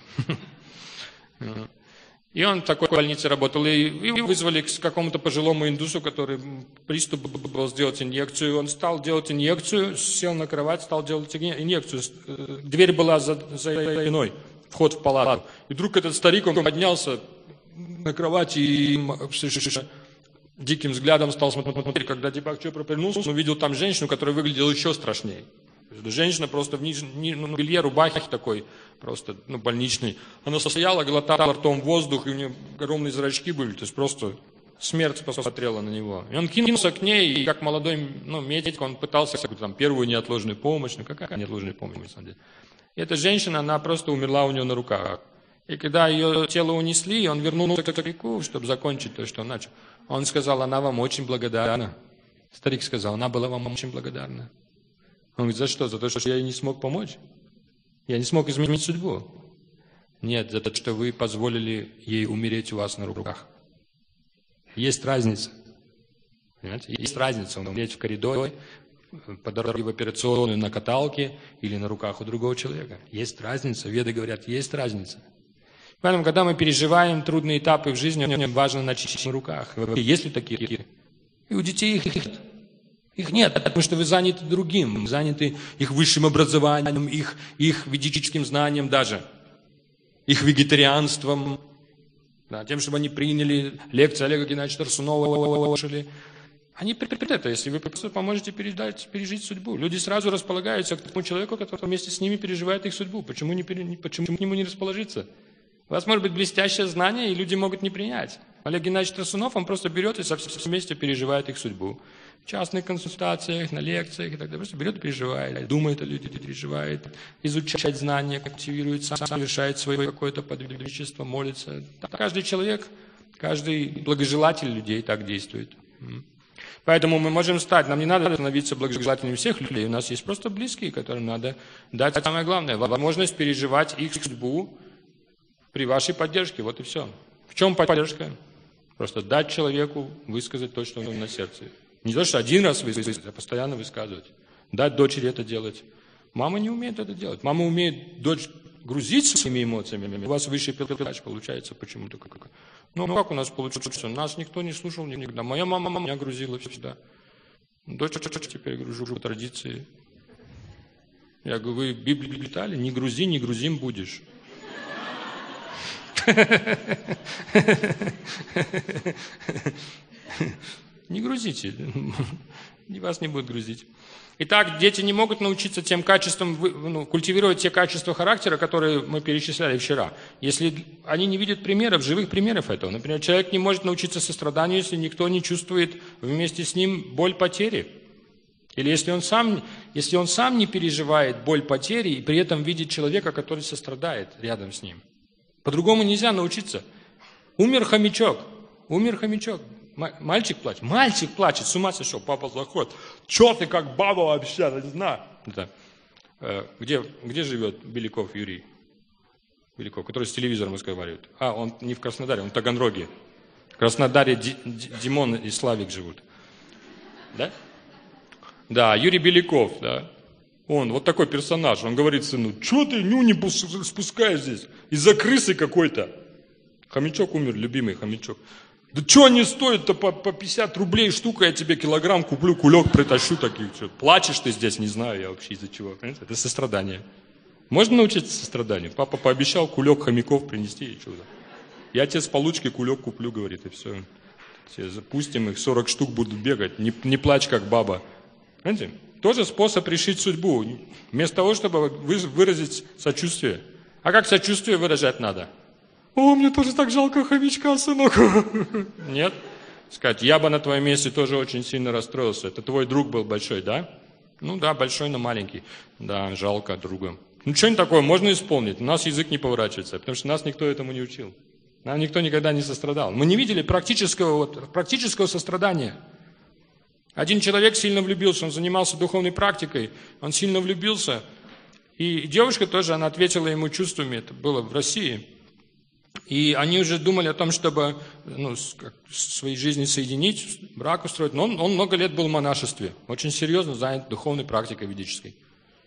И он в такой больнице работал, и вызвали к какому-то пожилому индусу, который приступ был сделать инъекцию. Он стал делать инъекцию, сел на кровать, стал делать инъекцию. Дверь была за, за стеной, вход в палату. И вдруг этот старик, он поднялся на кровати и диким взглядом стал смотреть. Когда Дипак Чопра повернулся, он увидел там женщину, которая выглядела еще страшнее. Женщина просто в нижнем ну, белье, рубахе такой, просто ну, больничный. Она состояла, глотала ртом воздух, и у нее огромные зрачки были, то есть просто Смерть посмотрела на него. И он кинулся к ней, и как молодой ну, медик, он пытался там, первую неотложную помощь. Ну какая неотложная помощь, на самом деле? И эта женщина, она просто умерла у него на руках. И когда ее тело унесли, он вернулся к старику, чтобы закончить то, что он начал. Он сказал, она вам очень благодарна. Старик сказал, она была вам очень благодарна. Он говорит, за что? За то, что я ей не смог помочь? Я не смог изменить судьбу? Нет, за то, что вы позволили ей умереть у вас на руках. Есть разница. Понимаете? Есть разница. Умереть в коридоре, по дороге в операционную на каталке или на руках у другого человека. Есть разница. Веды говорят, есть разница. Поэтому, когда мы переживаем трудные этапы в жизни, важно начать на руках. Есть ли такие? И у детей их нет. Их нет, потому что вы заняты другим, заняты их высшим образованием, их, их ведическим знанием даже, их вегетарианством, да, тем, чтобы они приняли лекции Олега Геннадьевича Тарсунова. Они предпримут это, если вы просто поможете переждать, пережить судьбу. Люди сразу располагаются к тому человеку, который вместе с ними переживает их судьбу. Почему, не, почему к нему не расположиться? У вас может быть блестящее знание, и люди могут не принять. Олег Геннадьевич Тарсунов, он просто берет и со всем вместе переживает их судьбу. В частных консультациях, на лекциях и так далее. Просто берет и переживает, думает о людях, переживает, изучает знания, активирует, сам совершает свое какое-то подвижничество, молится. Каждый человек, каждый благожелатель людей так действует. Поэтому мы можем стать, нам не надо становиться благожелательными всех людей, у нас есть просто близкие, которым надо дать самое главное, возможность переживать их судьбу при вашей поддержке, вот и все. В чем поддержка? Просто дать человеку высказать то, что у него на сердце. Не то, что один раз высказать, а постоянно высказывать. Дать дочери это делать. Мама не умеет это делать. Мама умеет дочь грузить своими эмоциями. У вас высший пилотаж получается почему-то. Ну, как у нас получается? Нас никто не слушал никогда. Моя мама меня грузила всегда. Дочь теперь гружу по традиции. Я говорю, вы Библию читали? Не грузи, не грузим будешь. Не грузите, вас не будет грузить. Итак, дети не могут научиться тем качествам, ну, культивировать те качества характера, которые мы перечисляли вчера, если они не видят примеров, живых примеров этого. Например, человек не может научиться состраданию, если никто не чувствует вместе с ним боль потери. Или если он сам, если он сам не переживает боль потери и при этом видит человека, который сострадает рядом с ним. По-другому нельзя научиться. Умер хомячок, умер хомячок. Мальчик плачет, мальчик плачет, с ума сошел, папа заходит. Че ты как баба вообще, я не знаю. Это, э, где, где живет Беляков Юрий? Беляков, который с телевизором разговаривает. А, он не в Краснодаре, он в Таганроге. В Краснодаре Ди, Ди, Димон и Славик живут. Да? Да, Юрий Беляков, да. Он, вот такой персонаж, он говорит сыну, что ты нюни спускаешь здесь? Из-за крысы какой-то. Хомячок умер, любимый хомячок. Да что они стоят-то по, по пятьдесят рублей штука, я тебе килограмм куплю, кулек притащу таких. Что, плачешь ты здесь, не знаю я вообще из-за чего. Понимаете? Это сострадание. Можно научиться состраданию? Папа пообещал кулек хомяков принести и чудо. Я тебе с получки кулек куплю, говорит, и все. Тебе запустим их, сорок штук будут бегать, не, не плачь как баба. Понимаете? Тоже способ решить судьбу. Вместо того, чтобы выразить сочувствие. А как сочувствие выражать надо? О, мне тоже так жалко хомячка, сынок. Нет. Сказать, я бы на твоем месте тоже очень сильно расстроился. Это твой друг был большой, да? Ну да, большой, но маленький. Да, жалко друга. Ну что-нибудь такое можно исполнить. У нас язык не поворачивается, потому что нас никто этому не учил. Нам никто никогда не сострадал. Мы не видели практического, вот, практического сострадания. Один человек сильно влюбился, он занимался духовной практикой, он сильно влюбился. И девушка тоже, она ответила ему чувствами, это было в России. И они уже думали о том, чтобы ну, свои жизни соединить, брак устроить. Но он, он много лет был в монашестве, очень серьезно занят духовной практикой ведической.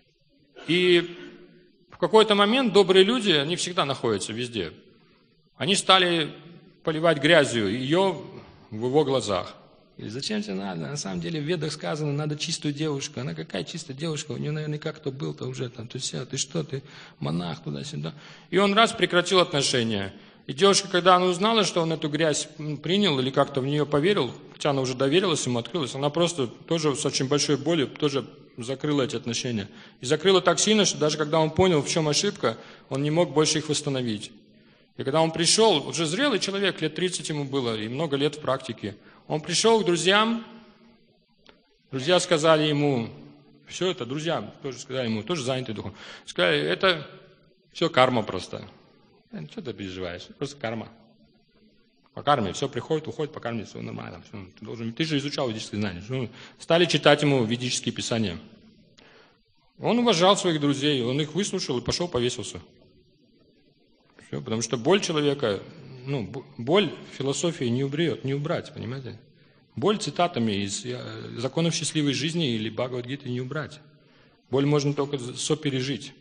И в какой-то момент добрые люди, они всегда находятся везде. Они стали поливать грязью ее в его глазах. И зачем тебе надо? На самом деле в Ведах сказано, надо чистую девушку. Она какая чистая девушка? У нее наверняка кто был-то уже там. Ты все, ты что, ты монах туда-сюда. И он раз прекратил отношения. И девушка, когда она узнала, что он эту грязь принял или как-то в нее поверил, хотя она уже доверилась ему, открылась, она просто тоже с очень большой болью тоже закрыла эти отношения. И закрыла так сильно, что даже когда он понял, в чем ошибка, он не мог больше их восстановить. И когда он пришел, уже зрелый человек, лет тридцать ему было, и много лет в практике, он пришел к друзьям, друзья сказали ему, все это, друзья тоже сказали ему, тоже заняты духом, сказали, это все карма просто. Что ты переживаешь? Просто карма. По карме все приходит, уходит, по карме все нормально. Все, ты, должен, ты же изучал ведические знания. Все. Стали читать ему ведические писания. Он уважал своих друзей, он их выслушал и пошел повесился. Все, потому что боль человека, ну, боль философии не уберет, не убрать, понимаете? Боль цитатами из «Законов счастливой жизни» или Бхагавад-гиты не убрать. Боль можно только сопережить.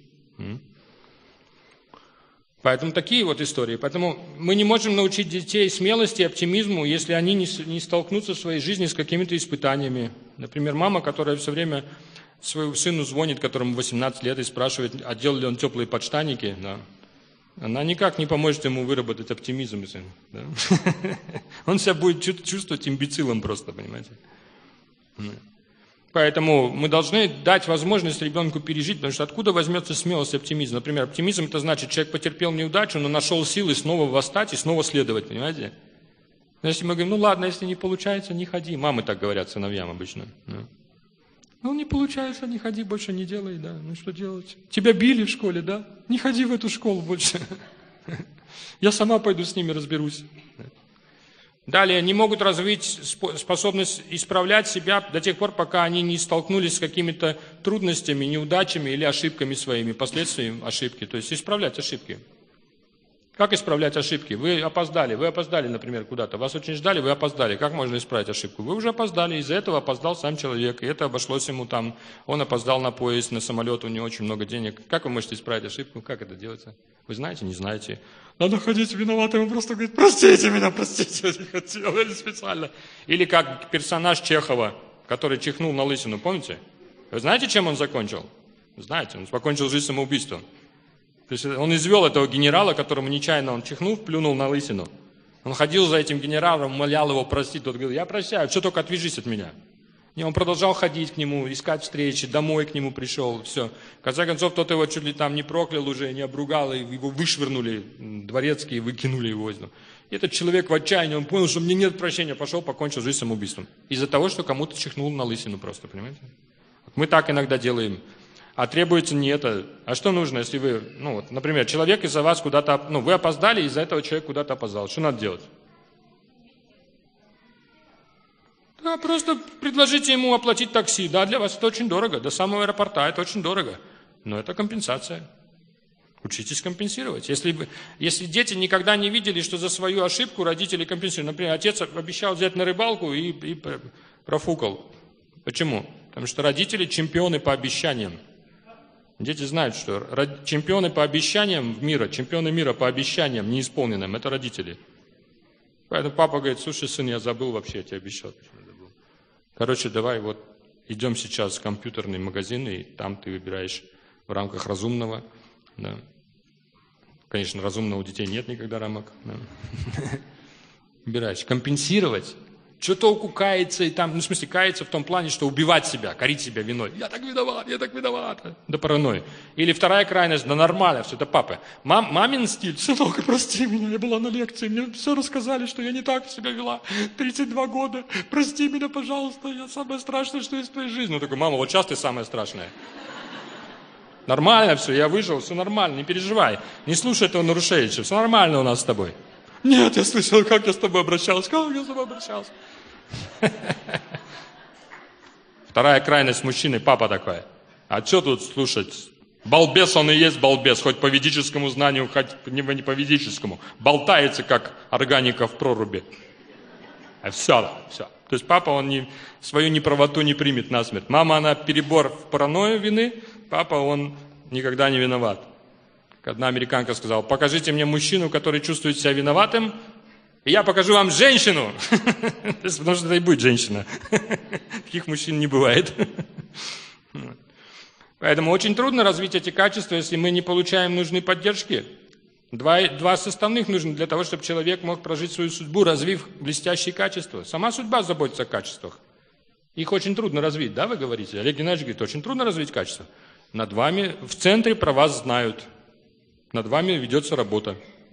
Поэтому такие вот истории. Поэтому мы не можем научить детей смелости и оптимизму, если они не, не столкнутся в своей жизни с какими-то испытаниями. Например, мама, которая все время своему сыну звонит, которому восемнадцать лет, и спрашивает, а делал ли он теплые подштанники, да. Она никак не поможет ему выработать оптимизм. Да? Он себя будет чувствовать имбецилом просто, понимаете. Поэтому мы должны дать возможность ребенку пережить, потому что откуда возьмется смелость и оптимизм? Например, оптимизм это значит, человек потерпел неудачу, но нашел силы снова восстать и снова следовать, понимаете? Но если мы говорим, ну ладно, если не получается, не ходи. Мамы так говорят сыновьям обычно. Ну не получается, не ходи, больше не делай, да. Ну что делать? Тебя били в школе, да? Не ходи в эту школу больше. Я сама пойду с ними разберусь. Далее, не могут развить способность исправлять себя до тех пор, пока они не столкнулись с какими-то трудностями, неудачами или ошибками своими, последствиями ошибки. То есть исправлять ошибки. Как исправлять ошибки? Вы опоздали, вы опоздали, например, куда-то, вас очень ждали, вы опоздали. Как можно исправить ошибку? Вы уже опоздали, из-за этого опоздал сам человек, и это обошлось ему там, он опоздал на поезд, на самолет, у него очень много денег. Как вы можете исправить ошибку? Как это делается? Вы знаете, не знаете. Надо ходить виноватым и просто говорить, простите меня, простите, я не хотел, я не специально. Или как персонаж Чехова, который чихнул на лысину, помните? Вы знаете, чем он закончил? Знаете, он покончил жизнь самоубийством. То есть он извел этого генерала, которому нечаянно он чихнул, плюнул на лысину. Он ходил за этим генералом, молял его простить. Тот говорил, я прощаю, все, только отвяжись от меня. И он продолжал ходить к нему, искать встречи, домой к нему пришел, все. В конце концов, тот его чуть ли там не проклял уже, не обругал, и его вышвырнули, дворецкие выкинули его. И этот человек в отчаянии, он понял, что мне нет прощения, пошел, покончил жизнь самоубийством. Из-за того, что кому-то чихнул на лысину просто, понимаете? Мы так иногда делаем. А требуется не это. А что нужно, если вы, ну вот, например, человек из-за вас куда-то, ну, вы опоздали, из-за этого человек куда-то опоздал. Что надо делать? Да, просто предложите ему оплатить такси. Да, для вас это очень дорого. До самого аэропорта это очень дорого. Но это компенсация. Учитесь компенсировать. Если, если дети никогда не видели, что за свою ошибку родители компенсируют. Например, отец обещал взять на рыбалку и, и профукал. Почему? Потому что родители чемпионы по обещаниям. Дети знают, что чемпионы по обещаниям мира, чемпионы мира по обещаниям неисполненным, это родители. Поэтому папа говорит, слушай, сын, я забыл вообще, я тебе обещал. Короче, давай вот идем сейчас в компьютерный магазин, и там ты выбираешь в рамках разумного. Да. Конечно, разумного у детей нет никогда рамок. Да. Выбираешь. Компенсировать. Что толку каяться и там, ну в смысле каяться в том плане, что убивать себя, корить себя виной. Я так виноват, я так виноват. Да паранойя. Или вторая крайность, да нормально, все это папа. Мам, мамин стиль, сынок, прости меня, я была на лекции, мне все рассказали, что я не так себя вела. тридцать два года, прости меня, пожалуйста, я самое страшное, что есть в твоей жизни. Ну такой, мама, вот сейчас ты самое страшное. Нормально все, я выжил, все нормально, не переживай. Не слушай этого Нарушевича, все нормально у нас с тобой. Нет, я слышал, как я с тобой обращался, как я с тобой обращался. Вторая крайность мужчины, папа такой. А что тут слушать? Балбес он и есть балбес, хоть по ведическому знанию, хоть не по ведическому. Болтается, как органика в проруби. А все, все. То есть папа, он не, свою неправоту не примет насмерть. Мама, она перебор в паранойю вины, папа, он никогда не виноват. Одна американка сказала, покажите мне мужчину, который чувствует себя виноватым, и я покажу вам женщину. Потому что это и будет женщина. Таких мужчин не бывает. Поэтому очень трудно развить эти качества, если мы не получаем нужной поддержки. Два, два составных нужны для того, чтобы человек мог прожить свою судьбу, развив блестящие качества. Сама судьба заботится о качествах. Их очень трудно развить, да, вы говорите? Олег Геннадьевич говорит, очень трудно развить качества. Над вами, в центре про вас знают. Над вами ведется работа.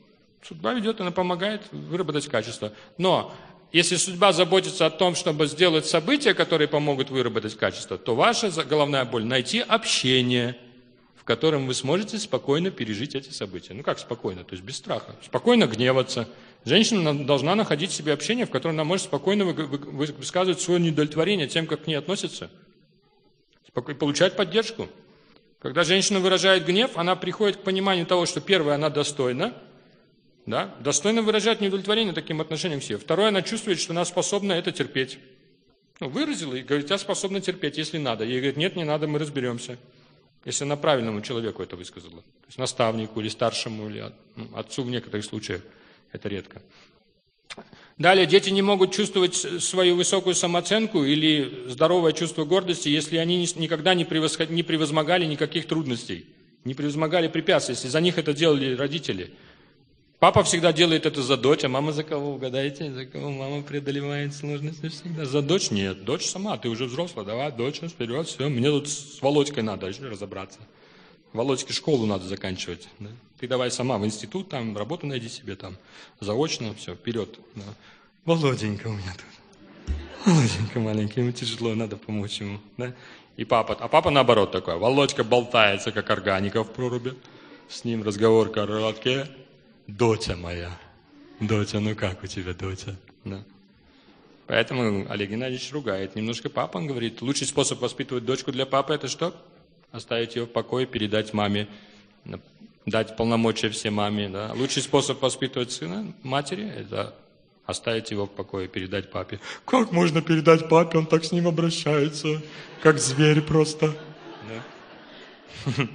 Судьба ведет, она помогает выработать качество. Но если судьба заботится о том, чтобы сделать события, которые помогут выработать качество, то ваша головная боль – найти общение, в котором вы сможете спокойно пережить эти события. Ну как спокойно? То есть без страха. Спокойно гневаться. Женщина должна находить в себе общение, в котором она может спокойно высказывать свое неудовлетворение тем, как к ней относятся. И получать поддержку. Когда женщина выражает гнев, она приходит к пониманию того, что первое, она достойна, да, достойно выражать неудовлетворение таким отношением к себе. Второе, она чувствует, что она способна это терпеть. Ну, выразила и говорит, я способна терпеть, если надо. Ей говорит, нет, не надо, мы разберемся. Если она правильному человеку это высказала. То есть наставнику или старшему, или отцу в некоторых случаях. Это редко. Далее, дети не могут чувствовать свою высокую самооценку или здоровое чувство гордости, если они никогда не, превосход... не превозмогали никаких трудностей, не превозмогали препятствий, если за них это делали родители. Папа всегда делает это за дочь, а мама за кого, угадайте? За кого мама преодолевает сложности всегда? За дочь? Нет, дочь сама, ты уже взрослая, давай, дочь, вперед, все, мне тут с Володькой надо еще разобраться. Володьке школу надо заканчивать. Да? Ты давай сама в институт, там, работу найди себе, там, заочно, все, вперед. Да. Володенька у меня тут. Володенька маленький, ему тяжело, надо помочь ему. Да? И папа, а папа наоборот такой, Володька болтается, как органика в проруби. С ним разговор короткий. Доча моя. Доча, ну как у тебя, доча? Да. Поэтому Олег Геннадьевич ругает немножко папу, он говорит, лучший способ воспитывать дочку для папы это что? Оставить ее в покое, передать маме, дать полномочия всей маме. Да? Лучший способ воспитывать сына, матери, это оставить его в покое, передать папе. Как можно передать папе, он так с ним обращается, как зверь просто. Да?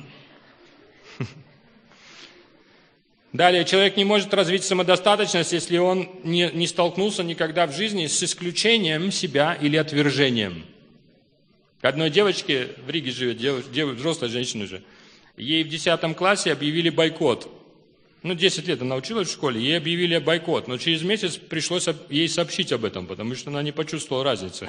Далее, человек не может развить самодостаточность, если он не, не столкнулся никогда в жизни с исключением себя или отвержением. К одной девочке, в Риге живет, дев, дев, взрослая женщина уже, ей в десятом классе объявили бойкот. Ну, десять лет она училась в школе, ей объявили бойкот, но через месяц пришлось ей сообщить об этом, потому что она не почувствовала разницы.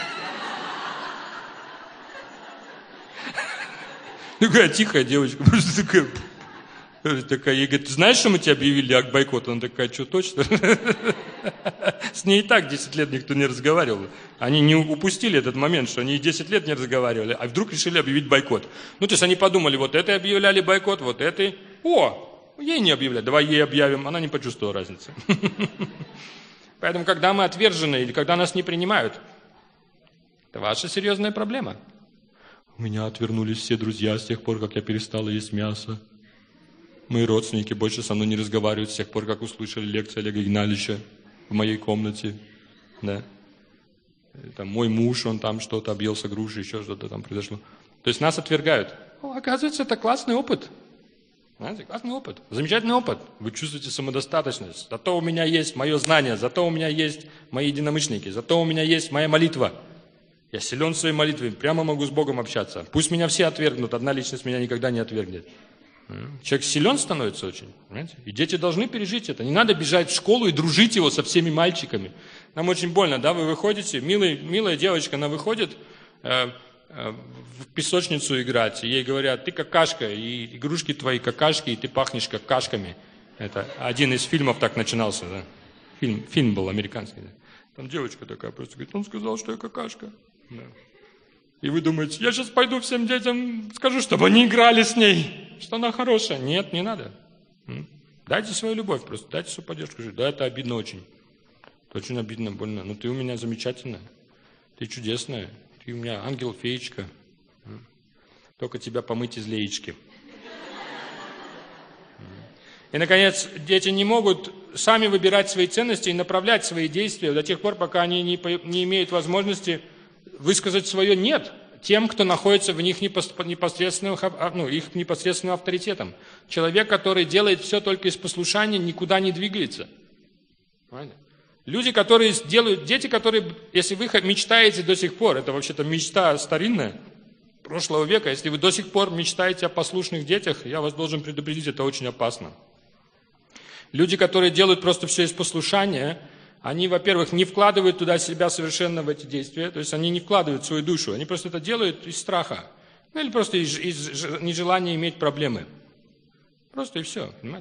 Такая тихая девочка, просто такая... Такая, ей говорит, ты знаешь, что мы тебе объявили бойкот? Она такая, что точно? С ней и так десять лет никто не разговаривал. Они не упустили этот момент, что они десять лет не разговаривали, а вдруг решили объявить бойкот. Ну, то есть они подумали, вот это объявляли бойкот, вот это. О, ей не объявляли, давай ей объявим. Она не почувствовала разницы. Поэтому, когда мы отвержены или когда нас не принимают, это ваша серьезная проблема. У меня отвернулись все друзья с тех пор, как я перестала есть мясо. Мои родственники больше со мной не разговаривают с тех пор, как услышали лекцию Олега Геннадьевича в моей комнате. Да. Там, мой муж, он там что-то объелся груши, еще что-то там произошло. То есть нас отвергают. О, оказывается, это классный опыт. Знаете, классный опыт. Замечательный опыт. Вы чувствуете самодостаточность. Зато у меня есть мое знание, зато у меня есть мои единомышленники, зато у меня есть моя молитва. Я силен в своей молитве, прямо могу с Богом общаться. Пусть меня все отвергнут, одна личность меня никогда не отвергнет. Человек силен становится очень, понимаете? И дети должны пережить это. Не надо бежать в школу и дружить его со всеми мальчиками. Нам очень больно, да, вы выходите, милый, милая девочка, она выходит э, э, в песочницу играть, и ей говорят, ты какашка, и игрушки твои какашки, и ты пахнешь какашками. Это один из фильмов так начинался, да. Фильм, фильм был американский. Да. Там девочка такая просто говорит, он сказал, что я какашка. Да. И вы думаете, я сейчас пойду всем детям скажу, чтобы они играли с ней, что она хорошая. Нет, не надо. Дайте свою любовь просто, дайте свою поддержку. Да, это обидно очень. Это очень обидно, больно. Но ты у меня замечательная, ты чудесная, ты у меня ангел-феечка. Только тебя помыть из леечки. И, наконец, дети не могут сами выбирать свои ценности и направлять свои действия до тех пор, пока они не, не имеют возможности высказать свое «нет» тем, кто находится в них непосредственным, ну, их непосредственным авторитетом. Человек, который делает все только из послушания, никуда не двигается. Понимаете? Люди, которые делают, дети, которые, если вы мечтаете до сих пор, это вообще-то мечта старинная, прошлого века, если вы до сих пор мечтаете о послушных детях, я вас должен предупредить, это очень опасно. Люди, которые делают просто все из послушания, они, во-первых, не вкладывают туда себя совершенно в эти действия, то есть они не вкладывают свою душу, они просто это делают из страха, ну или просто из, из нежелания иметь проблемы. Просто и все, понимаете?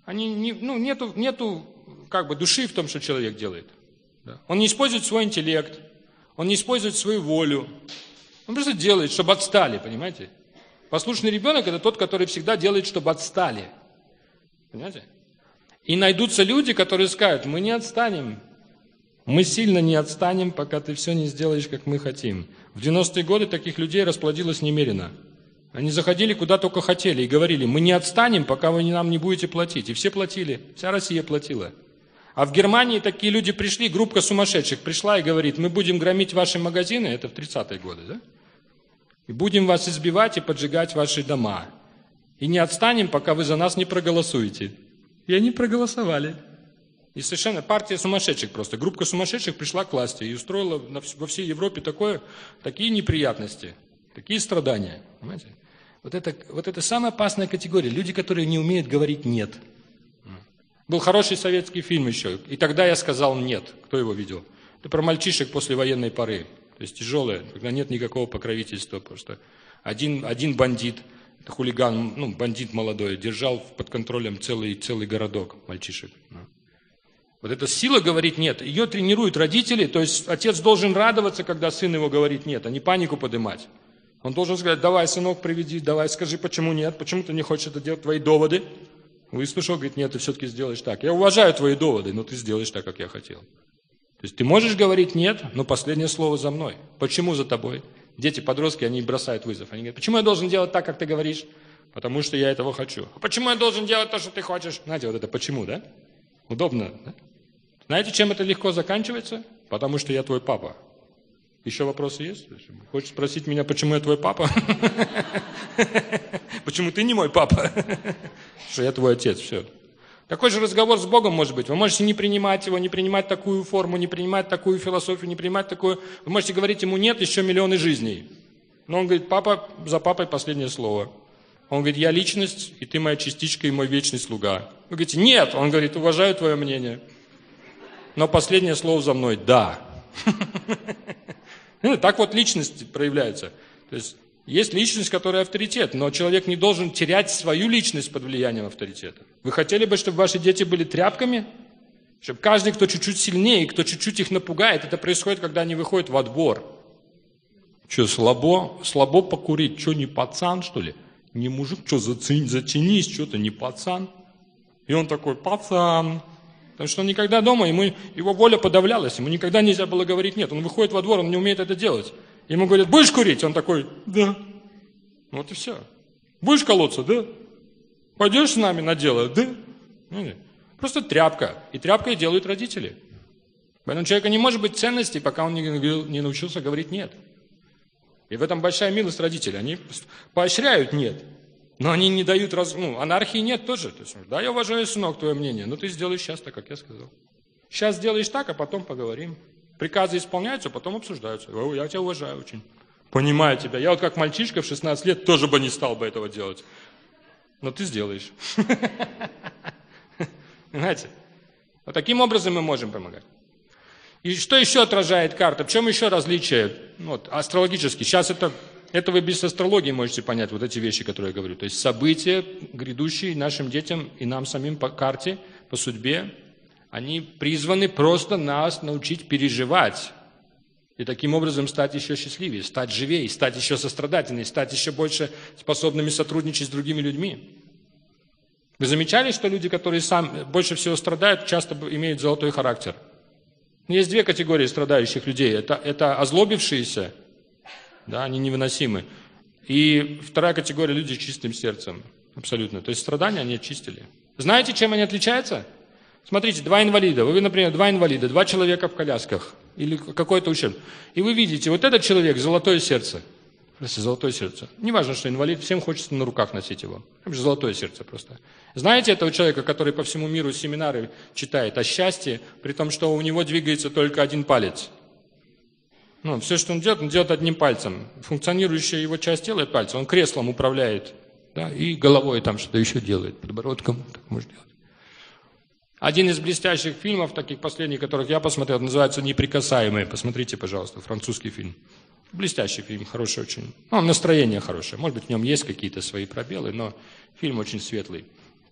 Они не, ну, нету, нету как бы души в том, что человек делает. Да. Он не использует свой интеллект, он не использует свою волю. Он просто делает, чтобы отстали, понимаете? Послушный ребенок – это тот, который всегда делает, чтобы отстали. Понимаете? И найдутся люди, которые скажут: мы не отстанем. Мы сильно не отстанем, пока ты все не сделаешь, как мы хотим. В девяностые годы таких людей расплодилось немерено. Они заходили куда только хотели и говорили: мы не отстанем, пока вы нам не будете платить. И все платили, вся Россия платила. А в Германии такие люди пришли, группа сумасшедших пришла и говорит: мы будем громить ваши магазины, это в тридцатые годы, да? И будем вас избивать и поджигать ваши дома. И не отстанем, пока вы за нас не проголосуете. И они проголосовали. И совершенно партия сумасшедших просто. Группа сумасшедших пришла к власти и устроила во всей Европе такое, такие неприятности, такие страдания. Понимаете? Вот это, вот это самая опасная категория. Люди, которые не умеют говорить «нет». Был хороший советский фильм еще. И тогда я сказал «нет». Кто его видел? Это про мальчишек после военной поры. То есть тяжелое, когда нет никакого покровительства. Просто один, один бандит, это хулиган, ну, бандит молодой, держал под контролем целый, целый городок мальчишек. Вот эта сила говорить «нет», ее тренируют родители, то есть отец должен радоваться, когда сын его говорит «нет», а не панику поднимать. Он должен сказать: давай, сынок, приведи, давай, скажи, почему нет, почему ты не хочешь это делать, твои доводы. Выслушал, говорит: нет, ты все-таки сделаешь так. Я уважаю твои доводы, но ты сделаешь так, как я хотел. То есть ты можешь говорить «нет», но последнее слово за мной. Почему за тобой? Дети, подростки, они бросают вызов. Они говорят: почему я должен делать так, как ты говоришь? Потому что я этого хочу. А почему я должен делать то, что ты хочешь? Знаете, вот это почему, да? Удобно, да? Знаете, чем это легко заканчивается? Потому что я твой папа. Еще вопросы есть? Хочешь спросить меня, почему я твой папа? Почему ты не мой папа? Что я твой отец, все. Такой же разговор с Богом может быть. Вы можете не принимать его, не принимать такую форму, не принимать такую философию, не принимать такую... Вы можете говорить ему «нет» еще миллионы жизней. Но он говорит: папа, за папой последнее слово. Он говорит: я личность, и ты моя частичка, и мой вечный слуга. Вы говорите: нет. Он говорит: уважаю твое мнение. Но последнее слово за мной – да. Так вот личность проявляется. То есть есть личность, которая авторитет, но человек не должен терять свою личность под влиянием авторитета. Вы хотели бы, чтобы ваши дети были тряпками? Чтобы каждый, кто чуть-чуть сильнее, кто чуть-чуть их напугает, это происходит, когда они выходят во двор. Что, слабо, слабо покурить? Что, не пацан, что ли? Не мужик? Что, затянись, что-то не пацан? И он такой: пацан. Потому что он никогда дома, ему, его воля подавлялась, ему никогда нельзя было говорить «нет». Он выходит во двор, он не умеет это делать. Ему говорят: будешь курить? Он такой: да. Вот и все. Будешь колоться? Да. Пойдешь с нами на дело? Да. Просто тряпка. И тряпкой делают родители. Поэтому у человека не может быть ценностей, пока он не, не научился говорить «нет». И в этом большая милость родителей. Они поощряют «нет». Но они не дают, раз... ну, анархии нет тоже. То есть, да, я уважаю, сынок, твое мнение, но ты сделаешь сейчас так, как я сказал. Сейчас сделаешь так, а потом поговорим. Приказы исполняются, потом обсуждаются. О, я тебя уважаю очень. Понимаю тебя. Я вот как мальчишка в шестнадцать лет тоже бы не стал бы этого делать. Но ты сделаешь. Понимаете? Вот таким образом мы можем помогать. И что еще отражает карта? В чем еще различие? Вот, астрологически. Сейчас это... Это вы без астрологии можете понять, вот эти вещи, которые я говорю. То есть события, грядущие нашим детям и нам самим по карте, по судьбе, они призваны просто нас научить переживать. И таким образом стать еще счастливее, стать живее, стать еще сострадательнее, стать еще больше способными сотрудничать с другими людьми. Вы замечали, что люди, которые сам больше всего страдают, часто имеют золотой характер? Есть две категории страдающих людей. Это, это озлобившиеся, да, они невыносимы. И вторая категория – люди с чистым сердцем. Абсолютно. То есть страдания они очистили. Знаете, чем они отличаются? Смотрите, два инвалида. Вы, например, два инвалида, два человека в колясках. Или какой-то ущерб. И вы видите, вот этот человек – золотое сердце. Просто золотое сердце. Не важно, что инвалид, всем хочется на руках носить его. Золотое сердце просто. Знаете этого человека, который по всему миру семинары читает о счастье, при том, что у него двигается только один палец? Ну, все, что он делает, он делает одним пальцем. Функционирующая его часть тела – это пальцы. Он креслом управляет, да, и головой там что-то еще делает, подбородком так может делать. Один из блестящих фильмов, таких последних, которых я посмотрел, называется «Неприкасаемые». Посмотрите, пожалуйста, французский фильм. Блестящий фильм, хороший очень. Ну, настроение хорошее. Может быть, в нем есть какие-то свои пробелы, но фильм очень светлый.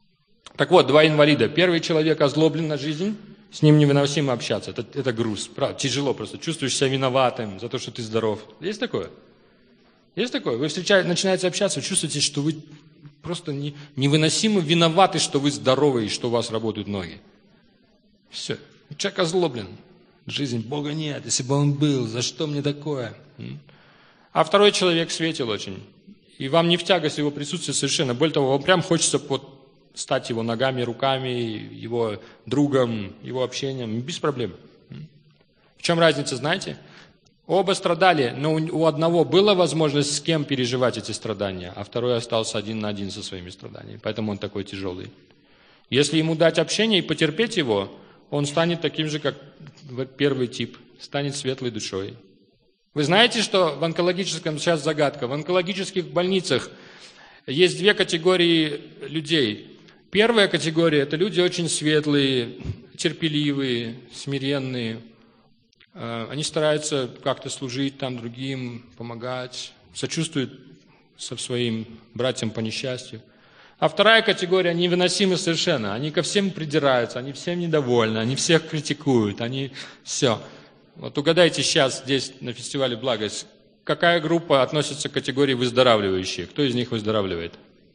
Так вот, два инвалида. Первый человек озлоблен на жизнь, с ним невыносимо общаться. Это, это груз, правда, тяжело просто. Чувствуешь себя виноватым за то, что ты здоров. Есть такое? Есть такое? Вы встречаете, начинаете общаться, чувствуете, что вы просто не, невыносимо виноваты, что вы здоровы и что у вас работают ноги. Все. Человек озлоблен. Жизнь Бога нет. Если бы он был, за что мне такое? А второй человек светил очень. И вам не в тягость его присутствие совершенно. Более того, вам прям хочется вот стать его ногами, руками, его другом, его общением. Без проблем. В чем разница, знаете? Оба страдали, но у одного была возможность с кем переживать эти страдания, а второй остался один на один со своими страданиями. Поэтому он такой тяжелый. Если ему дать общение и потерпеть его, он станет таким же, как первый тип, станет светлой душой. Вы знаете, что в онкологическом, сейчас загадка, в онкологических больницах есть две категории людей. Первая категория – это люди очень светлые, терпеливые, смиренные. Они стараются как-то служить там другим, помогать, сочувствуют со своим братьям по несчастью. А вторая категория невыносимы совершенно. Они ко всем придираются, они всем недовольны, они всех критикуют, они все. Вот угадайте сейчас здесь на фестивале «Благость», какая группа относится к категории выздоравливающие? Кто из них выздоравливает?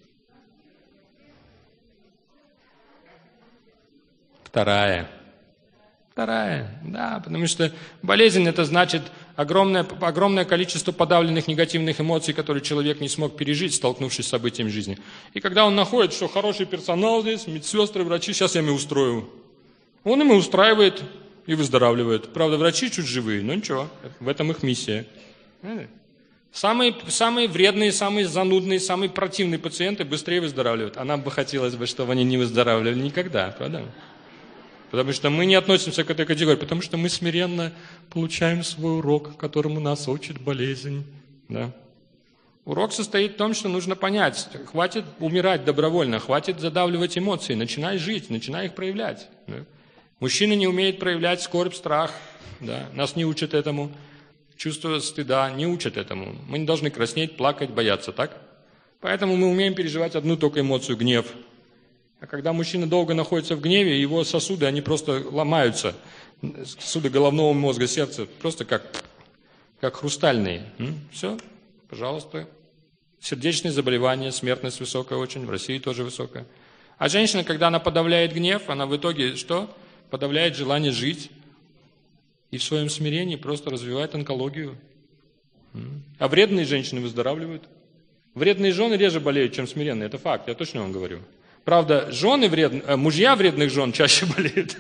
Вторая. Вторая, да, потому что болезнь – это значит огромное, огромное количество подавленных негативных эмоций, которые человек не смог пережить, столкнувшись с событиями жизни. И когда он находит, что хороший персонал здесь, медсестры, врачи, сейчас я ими устрою. Он ими устраивает и выздоравливает. Правда, врачи чуть живые, но ничего, в этом их миссия. Самые, самые вредные, самые занудные, самые противные пациенты быстрее выздоравливают. А нам бы хотелось бы, чтобы они не выздоравливали никогда, правда? Потому что мы не относимся к этой категории, потому что мы смиренно получаем свой урок, которому нас учит болезнь. Да. Урок состоит в том, что нужно понять, хватит умирать добровольно, хватит задавливать эмоции, начинай жить, начинай их проявлять. Да. Мужчина не умеет проявлять скорбь, страх, да. Нас не учат этому. Чувство стыда не учат этому. Мы не должны краснеть, плакать, бояться, так? Поэтому мы умеем переживать одну только эмоцию – гнев. А когда мужчина долго находится в гневе, его сосуды, они просто ломаются. Сосуды головного мозга, сердца, просто как, как хрустальные. М? Все, пожалуйста. Сердечные заболевания, смертность высокая очень, в России тоже высокая. А женщина, когда она подавляет гнев, она в итоге что? Подавляет желание жить. И в своем смирении просто развивает онкологию. М? А вредные женщины выздоравливают. Вредные жены реже болеют, чем смиренные. Это факт, я точно вам говорю. Правда, жены вредные, мужья вредных жен чаще болеют.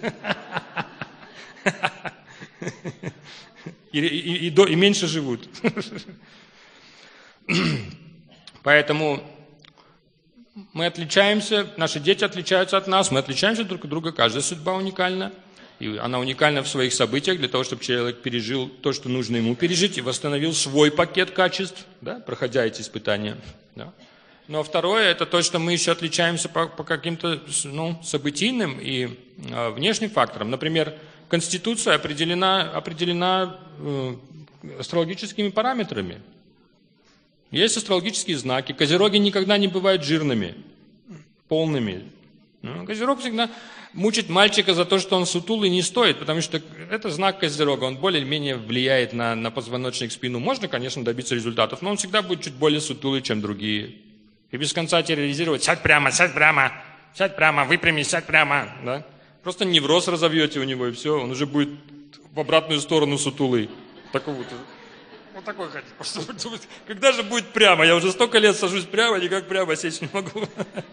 И, и, и, до, и меньше живут. Поэтому мы отличаемся, наши дети отличаются от нас, мы отличаемся друг от друга, каждая судьба уникальна. И она уникальна в своих событиях, для того, чтобы человек пережил то, что нужно ему пережить, и восстановил свой пакет качеств, да, проходя эти испытания. Да. Но второе, это то, что мы еще отличаемся по, по каким-то ну, событийным и э, внешним факторам. Например, Конституция определена, определена э, астрологическими параметрами. Есть астрологические знаки. Козероги никогда не бывают жирными, полными. Ну, Козерог всегда мучит мальчика за то, что он сутулый, не стоит, потому что это знак Козерога. Он более-менее влияет на, на позвоночник, спину. Можно, конечно, добиться результатов, но он всегда будет чуть более сутулый, чем другие. И без конца терроризировать, сядь прямо, сядь прямо, сядь прямо, выпрямись, сядь прямо. Да? Просто невроз разовьете у него, и все, он уже будет в обратную сторону сутулый. Такой вот, вот такой ходить. Когда же будет прямо? Я уже столько лет сажусь прямо, никак прямо сесть не могу.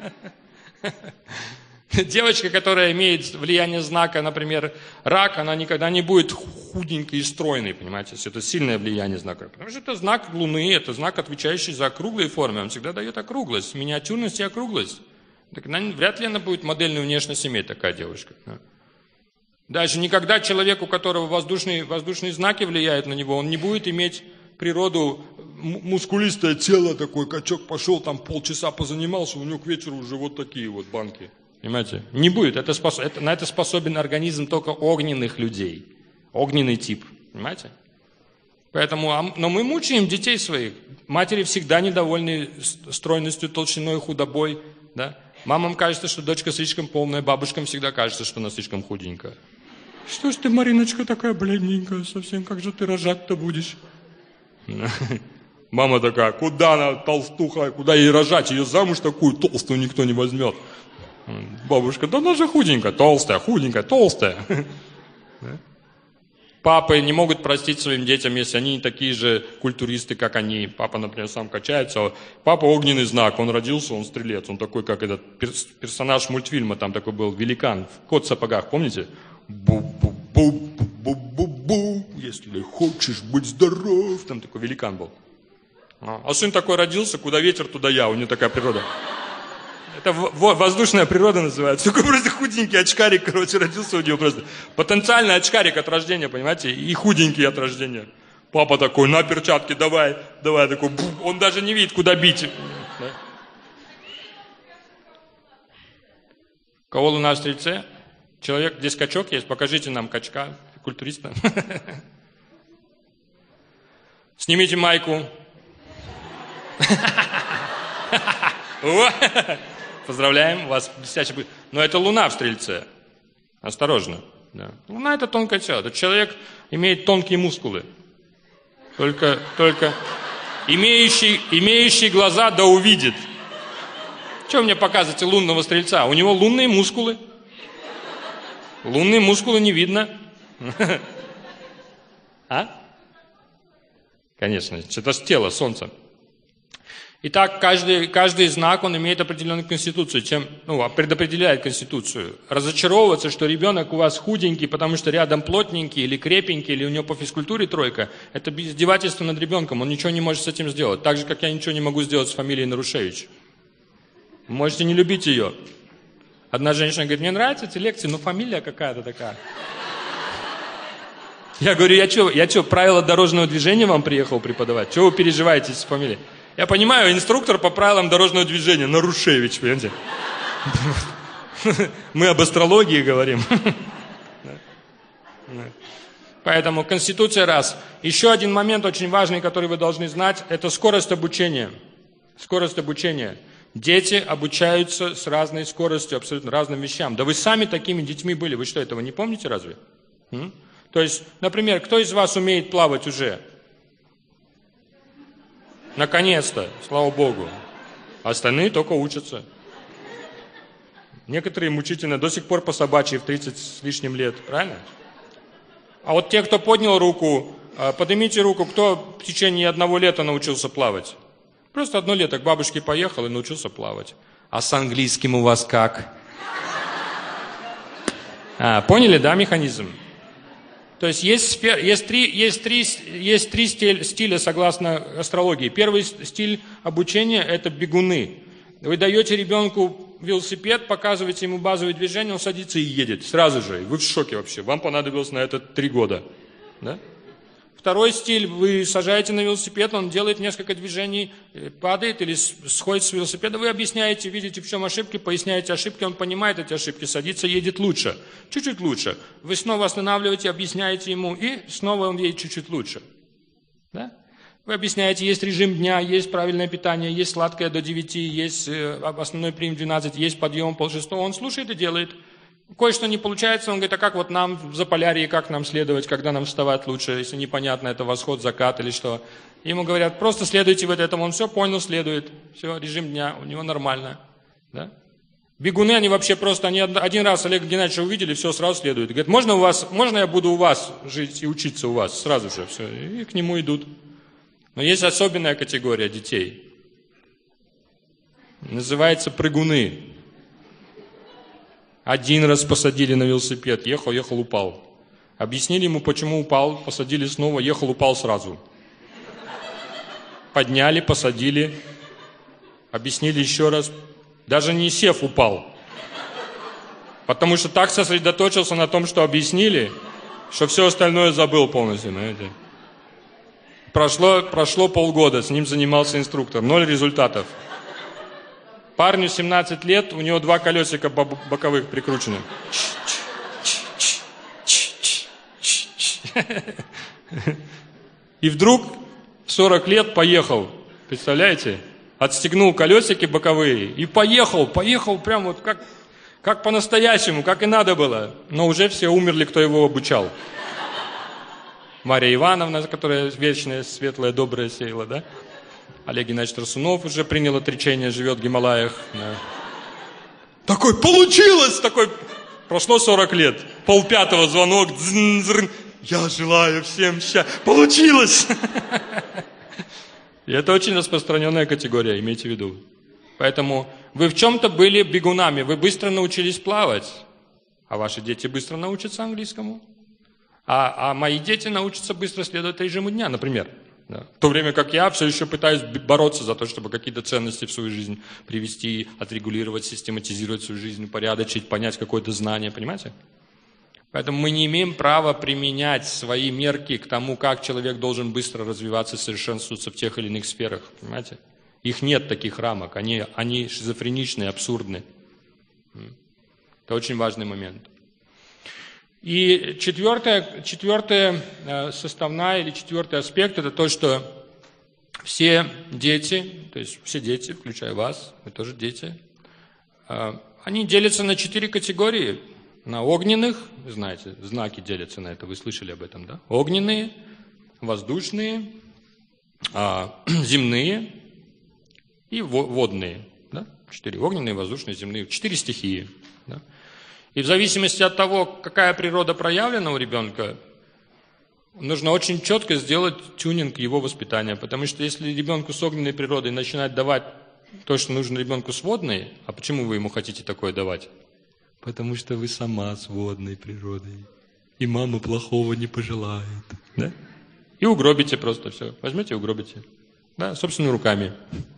Девочка, которая имеет влияние знака, например, рак, она никогда не будет худенькой и стройной, понимаете, это сильное влияние знака. Потому что это знак Луны, это знак, отвечающий за округлые формы, он всегда дает округлость, миниатюрность и округлость. Так она, вряд ли она будет модельную внешность иметь, такая девушка. Даже никогда человек, у которого воздушные, воздушные знаки влияют на него, он не будет иметь природу, мускулистое тело, такой качок пошел, там полчаса позанимался, у него к вечеру уже вот такие вот банки. Понимаете? Не будет. Это спос... это... На это способен организм только огненных людей. Огненный тип. Понимаете? Поэтому... Но мы мучаем детей своих. Матери всегда недовольны стройностью, толщиной, худобой. Да? Мамам кажется, что дочка слишком полная, бабушкам всегда кажется, что она слишком худенькая. Что ж ты, Мариночка, такая бледненькая совсем, как же ты рожать-то будешь? Мама такая, куда она толстуха, куда ей рожать, ее замуж такую толстую никто не возьмет. Бабушка, да она же худенькая, толстая, худенькая, толстая. Папы не могут простить своим детям, если они не такие же культуристы, как они. Папа, например, сам качается. Папа огненный знак, он родился, он стрелец. Он такой, как этот персонаж мультфильма, там такой был великан, кот в сапогах, помните? Бу-бу-бу-бу-бу-бу, если хочешь быть здоров. Там такой великан был. А сын такой родился, куда ветер, туда я, у него такая природа. Это воздушная природа называется. Такой просто худенький очкарик, короче, родился у него просто. Потенциальный очкарик от рождения, понимаете, и худенький от рождения. Папа такой, на перчатки, давай, давай, такой, бух, он даже не видит, куда бить. Да? Кого луна в Стрельце? Человек, где скачок есть, покажите нам качка, культуриста. Снимите майку. Поздравляем, у вас блестяще будет. Но это луна в Стрельце. Осторожно. Да. Луна это тонкое тело. Этот человек имеет тонкие мускулы. Только, только имеющий, имеющий глаза да увидит. Что мне показываете лунного Стрельца? У него лунные мускулы. Лунные мускулы не видно. А? Конечно, это же тело, солнце. Итак, каждый, каждый знак, он имеет определенную конституцию, чем, ну, предопределяет конституцию. Разочаровываться, что ребенок у вас худенький, потому что рядом плотненький или крепенький, или у него по физкультуре тройка, это издевательство над ребенком, он ничего не может с этим сделать. Так же, как я ничего не могу сделать с фамилией Нарушевич. Вы можете не любить ее. Одна женщина говорит, мне нравятся эти лекции, но фамилия какая-то такая. Я говорю, я что, я что, правила дорожного движения вам приехал преподавать? Чего вы переживаете с фамилией? Я понимаю, инструктор по правилам дорожного движения, Нарушевич, понимаете? Мы об астрологии говорим. Поэтому Конституция раз. Еще один момент очень важный, который вы должны знать, это скорость обучения. Скорость обучения. Дети обучаются с разной скоростью, абсолютно разным вещам. Да вы сами такими детьми были, вы что, этого не помните разве? М? То есть, например, кто из вас умеет плавать уже? Наконец-то, слава Богу. Остальные только учатся. Некоторые мучительно, до сих пор по собачьи в тридцать с лишним лет, правильно? А вот те, кто поднял руку, поднимите руку, кто в течение одного лета научился плавать? Просто одно лето к бабушке поехал и научился плавать. А с английским у вас как? А, поняли, да, механизм? То есть есть, есть, три, есть, три, есть три стиля, стиля согласно астрологии. Первый стиль обучения – это бегуны. Вы даете ребенку велосипед, показываете ему базовые движения, он садится и едет сразу же. Вы в шоке вообще. Вам понадобилось на это три года. Да? Второй стиль – вы сажаете на велосипед, он делает несколько движений, падает или сходит с велосипеда. Вы объясняете, видите, в чем ошибки, поясняете ошибки, он понимает эти ошибки, садится, едет лучше. Чуть-чуть лучше. Вы снова останавливаете, объясняете ему, и снова он едет чуть-чуть лучше. Да? Вы объясняете, есть режим дня, есть правильное питание, есть сладкое до девяти, есть основной прием двенадцать, есть подъем полшестого. Он слушает и делает. Кое-что не получается, он говорит, а как вот нам в Заполярье, как нам следовать, когда нам вставать лучше, если непонятно, это восход, закат или что. Ему говорят, просто следуйте вот этому, он все понял, следует, все, режим дня, у него нормально. Да? Бегуны, они вообще просто, они один раз Олега Геннадьевича увидели, все, сразу следуют. Говорят, можно, у вас, можно я буду у вас жить и учиться у вас, сразу же, все, и к нему идут. Но есть особенная категория детей, называется прыгуны. Один раз посадили на велосипед, ехал, ехал, упал. Объяснили ему, почему упал, посадили снова, ехал, упал сразу. Подняли, посадили, объяснили еще раз, даже не сев упал. Потому что так сосредоточился на том, что объяснили, что все остальное забыл полностью. Знаете. Прошло, прошло полгода, с ним занимался инструктор, ноль результатов. Парню семнадцать лет, у него два колесика боковых прикручены. И вдруг в сорок лет поехал. Представляете? отстегнул колесики боковые и поехал, поехал прям вот как, как по-настоящему, как и надо было. Но уже все умерли, кто его обучал. Марья Ивановна, которая вечная, светлая, добрая сеяла, да? Олег Геннадьевич Тарсунов уже принял отречение, живет в Гималаях. Да. Такой, получилось! Такой, прошло сорок лет, полпятого звонок, я желаю всем счастья. Получилось! И это очень распространенная категория, имейте в виду. Поэтому вы в чем-то были бегунами, вы быстро научились плавать, а ваши дети быстро научатся английскому. А, а мои дети научатся быстро следовать режиму дня, например. Да. В то время как я все еще пытаюсь бороться за то, чтобы какие-то ценности в свою жизнь привести, отрегулировать, систематизировать свою жизнь, упорядочить, понять какое-то знание, понимаете? Поэтому мы не имеем права применять свои мерки к тому, как человек должен быстро развиваться, совершенствоваться в тех или иных сферах, понимаете? Их нет таких рамок, они, они шизофреничны, абсурдны. Это очень важный момент. И четвертая, четвертая составная или четвертый аспект – это то, что все дети, то есть все дети, включая вас, вы тоже дети, они делятся на четыре категории. На огненных, вы знаете, знаки делятся на это, вы слышали об этом, да? Огненные, воздушные, земные и водные. Да? Четыре огненные, воздушные, земные, четыре стихии. Да? И в зависимости от того, какая природа проявлена у ребенка, нужно очень четко сделать тюнинг его воспитания. Потому что если ребенку с огненной природой начинать давать то, что нужно ребенку с водной, а почему вы ему хотите такое давать? Потому что вы сама с водной природой, и мама плохого не пожелает. Да? И угробите просто все. Возьмете и угробите. Да, собственными руками.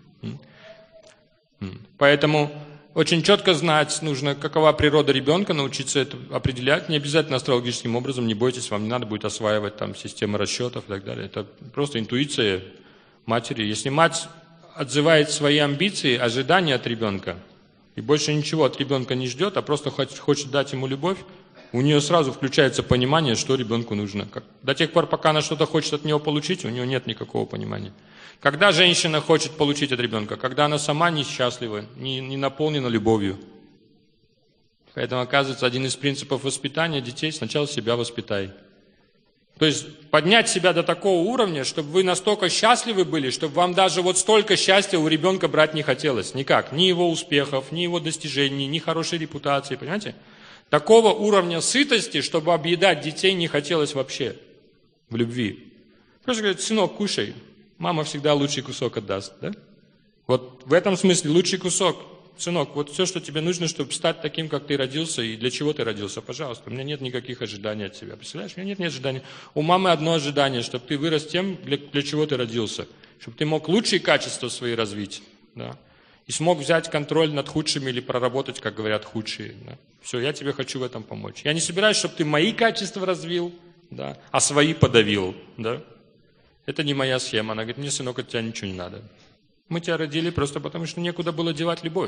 Поэтому очень четко знать нужно, какова природа ребенка, научиться это определять. Не обязательно астрологическим образом, не бойтесь, вам не надо будет осваивать там системы расчетов и так далее. Это просто интуиция матери. Если мать отзывает свои амбиции, ожидания от ребенка, и больше ничего от ребенка не ждет, а просто хочет дать ему любовь, у нее сразу включается понимание, что ребенку нужно. До тех пор, пока она что-то хочет от него получить, у нее нет никакого понимания. Когда женщина хочет получить от ребенка? Когда она сама несчастлива, не, не наполнена любовью. Поэтому, оказывается, один из принципов воспитания детей – сначала себя воспитай. То есть поднять себя до такого уровня, чтобы вы настолько счастливы были, чтобы вам даже вот столько счастья у ребенка брать не хотелось. Никак. Ни его успехов, ни его достижений, ни хорошей репутации. Понимаете? Такого уровня сытости, чтобы объедать детей, не хотелось вообще в любви. Просто говорит, сынок, кушай. Мама всегда лучший кусок отдаст. Да? Вот в этом смысле лучший кусок. Сынок, вот все, что тебе нужно, чтобы стать таким, как ты родился, и для чего ты родился, пожалуйста. У меня нет никаких ожиданий от тебя. Представляешь, у меня нет, нет ожиданий. У мамы одно ожидание, чтобы ты вырос тем, для, для чего ты родился. Чтобы ты мог лучшие качества свои развить. Да? И смог взять контроль над худшими или проработать, как говорят, худшие. Да? Все, я тебе хочу в этом помочь. Я не собираюсь, чтобы ты мои качества развил, да, а свои подавил. Да? Это не моя схема. Она говорит, мне, сынок, от тебя ничего не надо. Мы тебя родили просто потому, что некуда было девать любовь.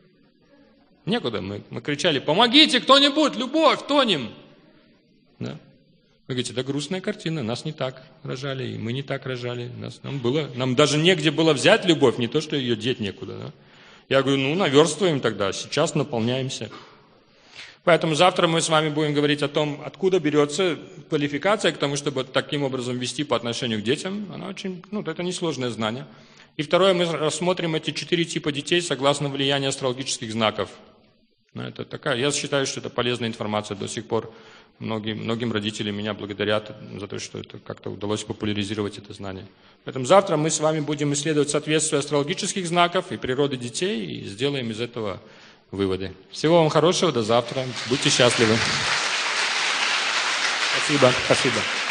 Некуда. Мы, мы кричали, помогите кто-нибудь, любовь, тонем. Да? Вы говорите, да грустная картина, нас не так рожали, и мы не так рожали. Нас, нам, было, нам даже негде было взять любовь, не то, что ее деть некуда. Да? Я говорю, ну, наверстываем тогда, сейчас наполняемся. Поэтому завтра мы с вами будем говорить о том, откуда берется квалификация к тому, чтобы таким образом вести по отношению к детям. Она очень, ну, это несложное знание. И второе, мы рассмотрим эти четыре типа детей согласно влиянию астрологических знаков. Это такая, я считаю, что это полезная информация. До сих пор многим, многим родителям меня благодарят за то, что это как-то удалось популяризировать это знание. Поэтому завтра мы с вами будем исследовать соответствие астрологических знаков и природы детей и сделаем из этого выводы. Всего вам хорошего, до завтра. Будьте счастливы. Спасибо. Спасибо.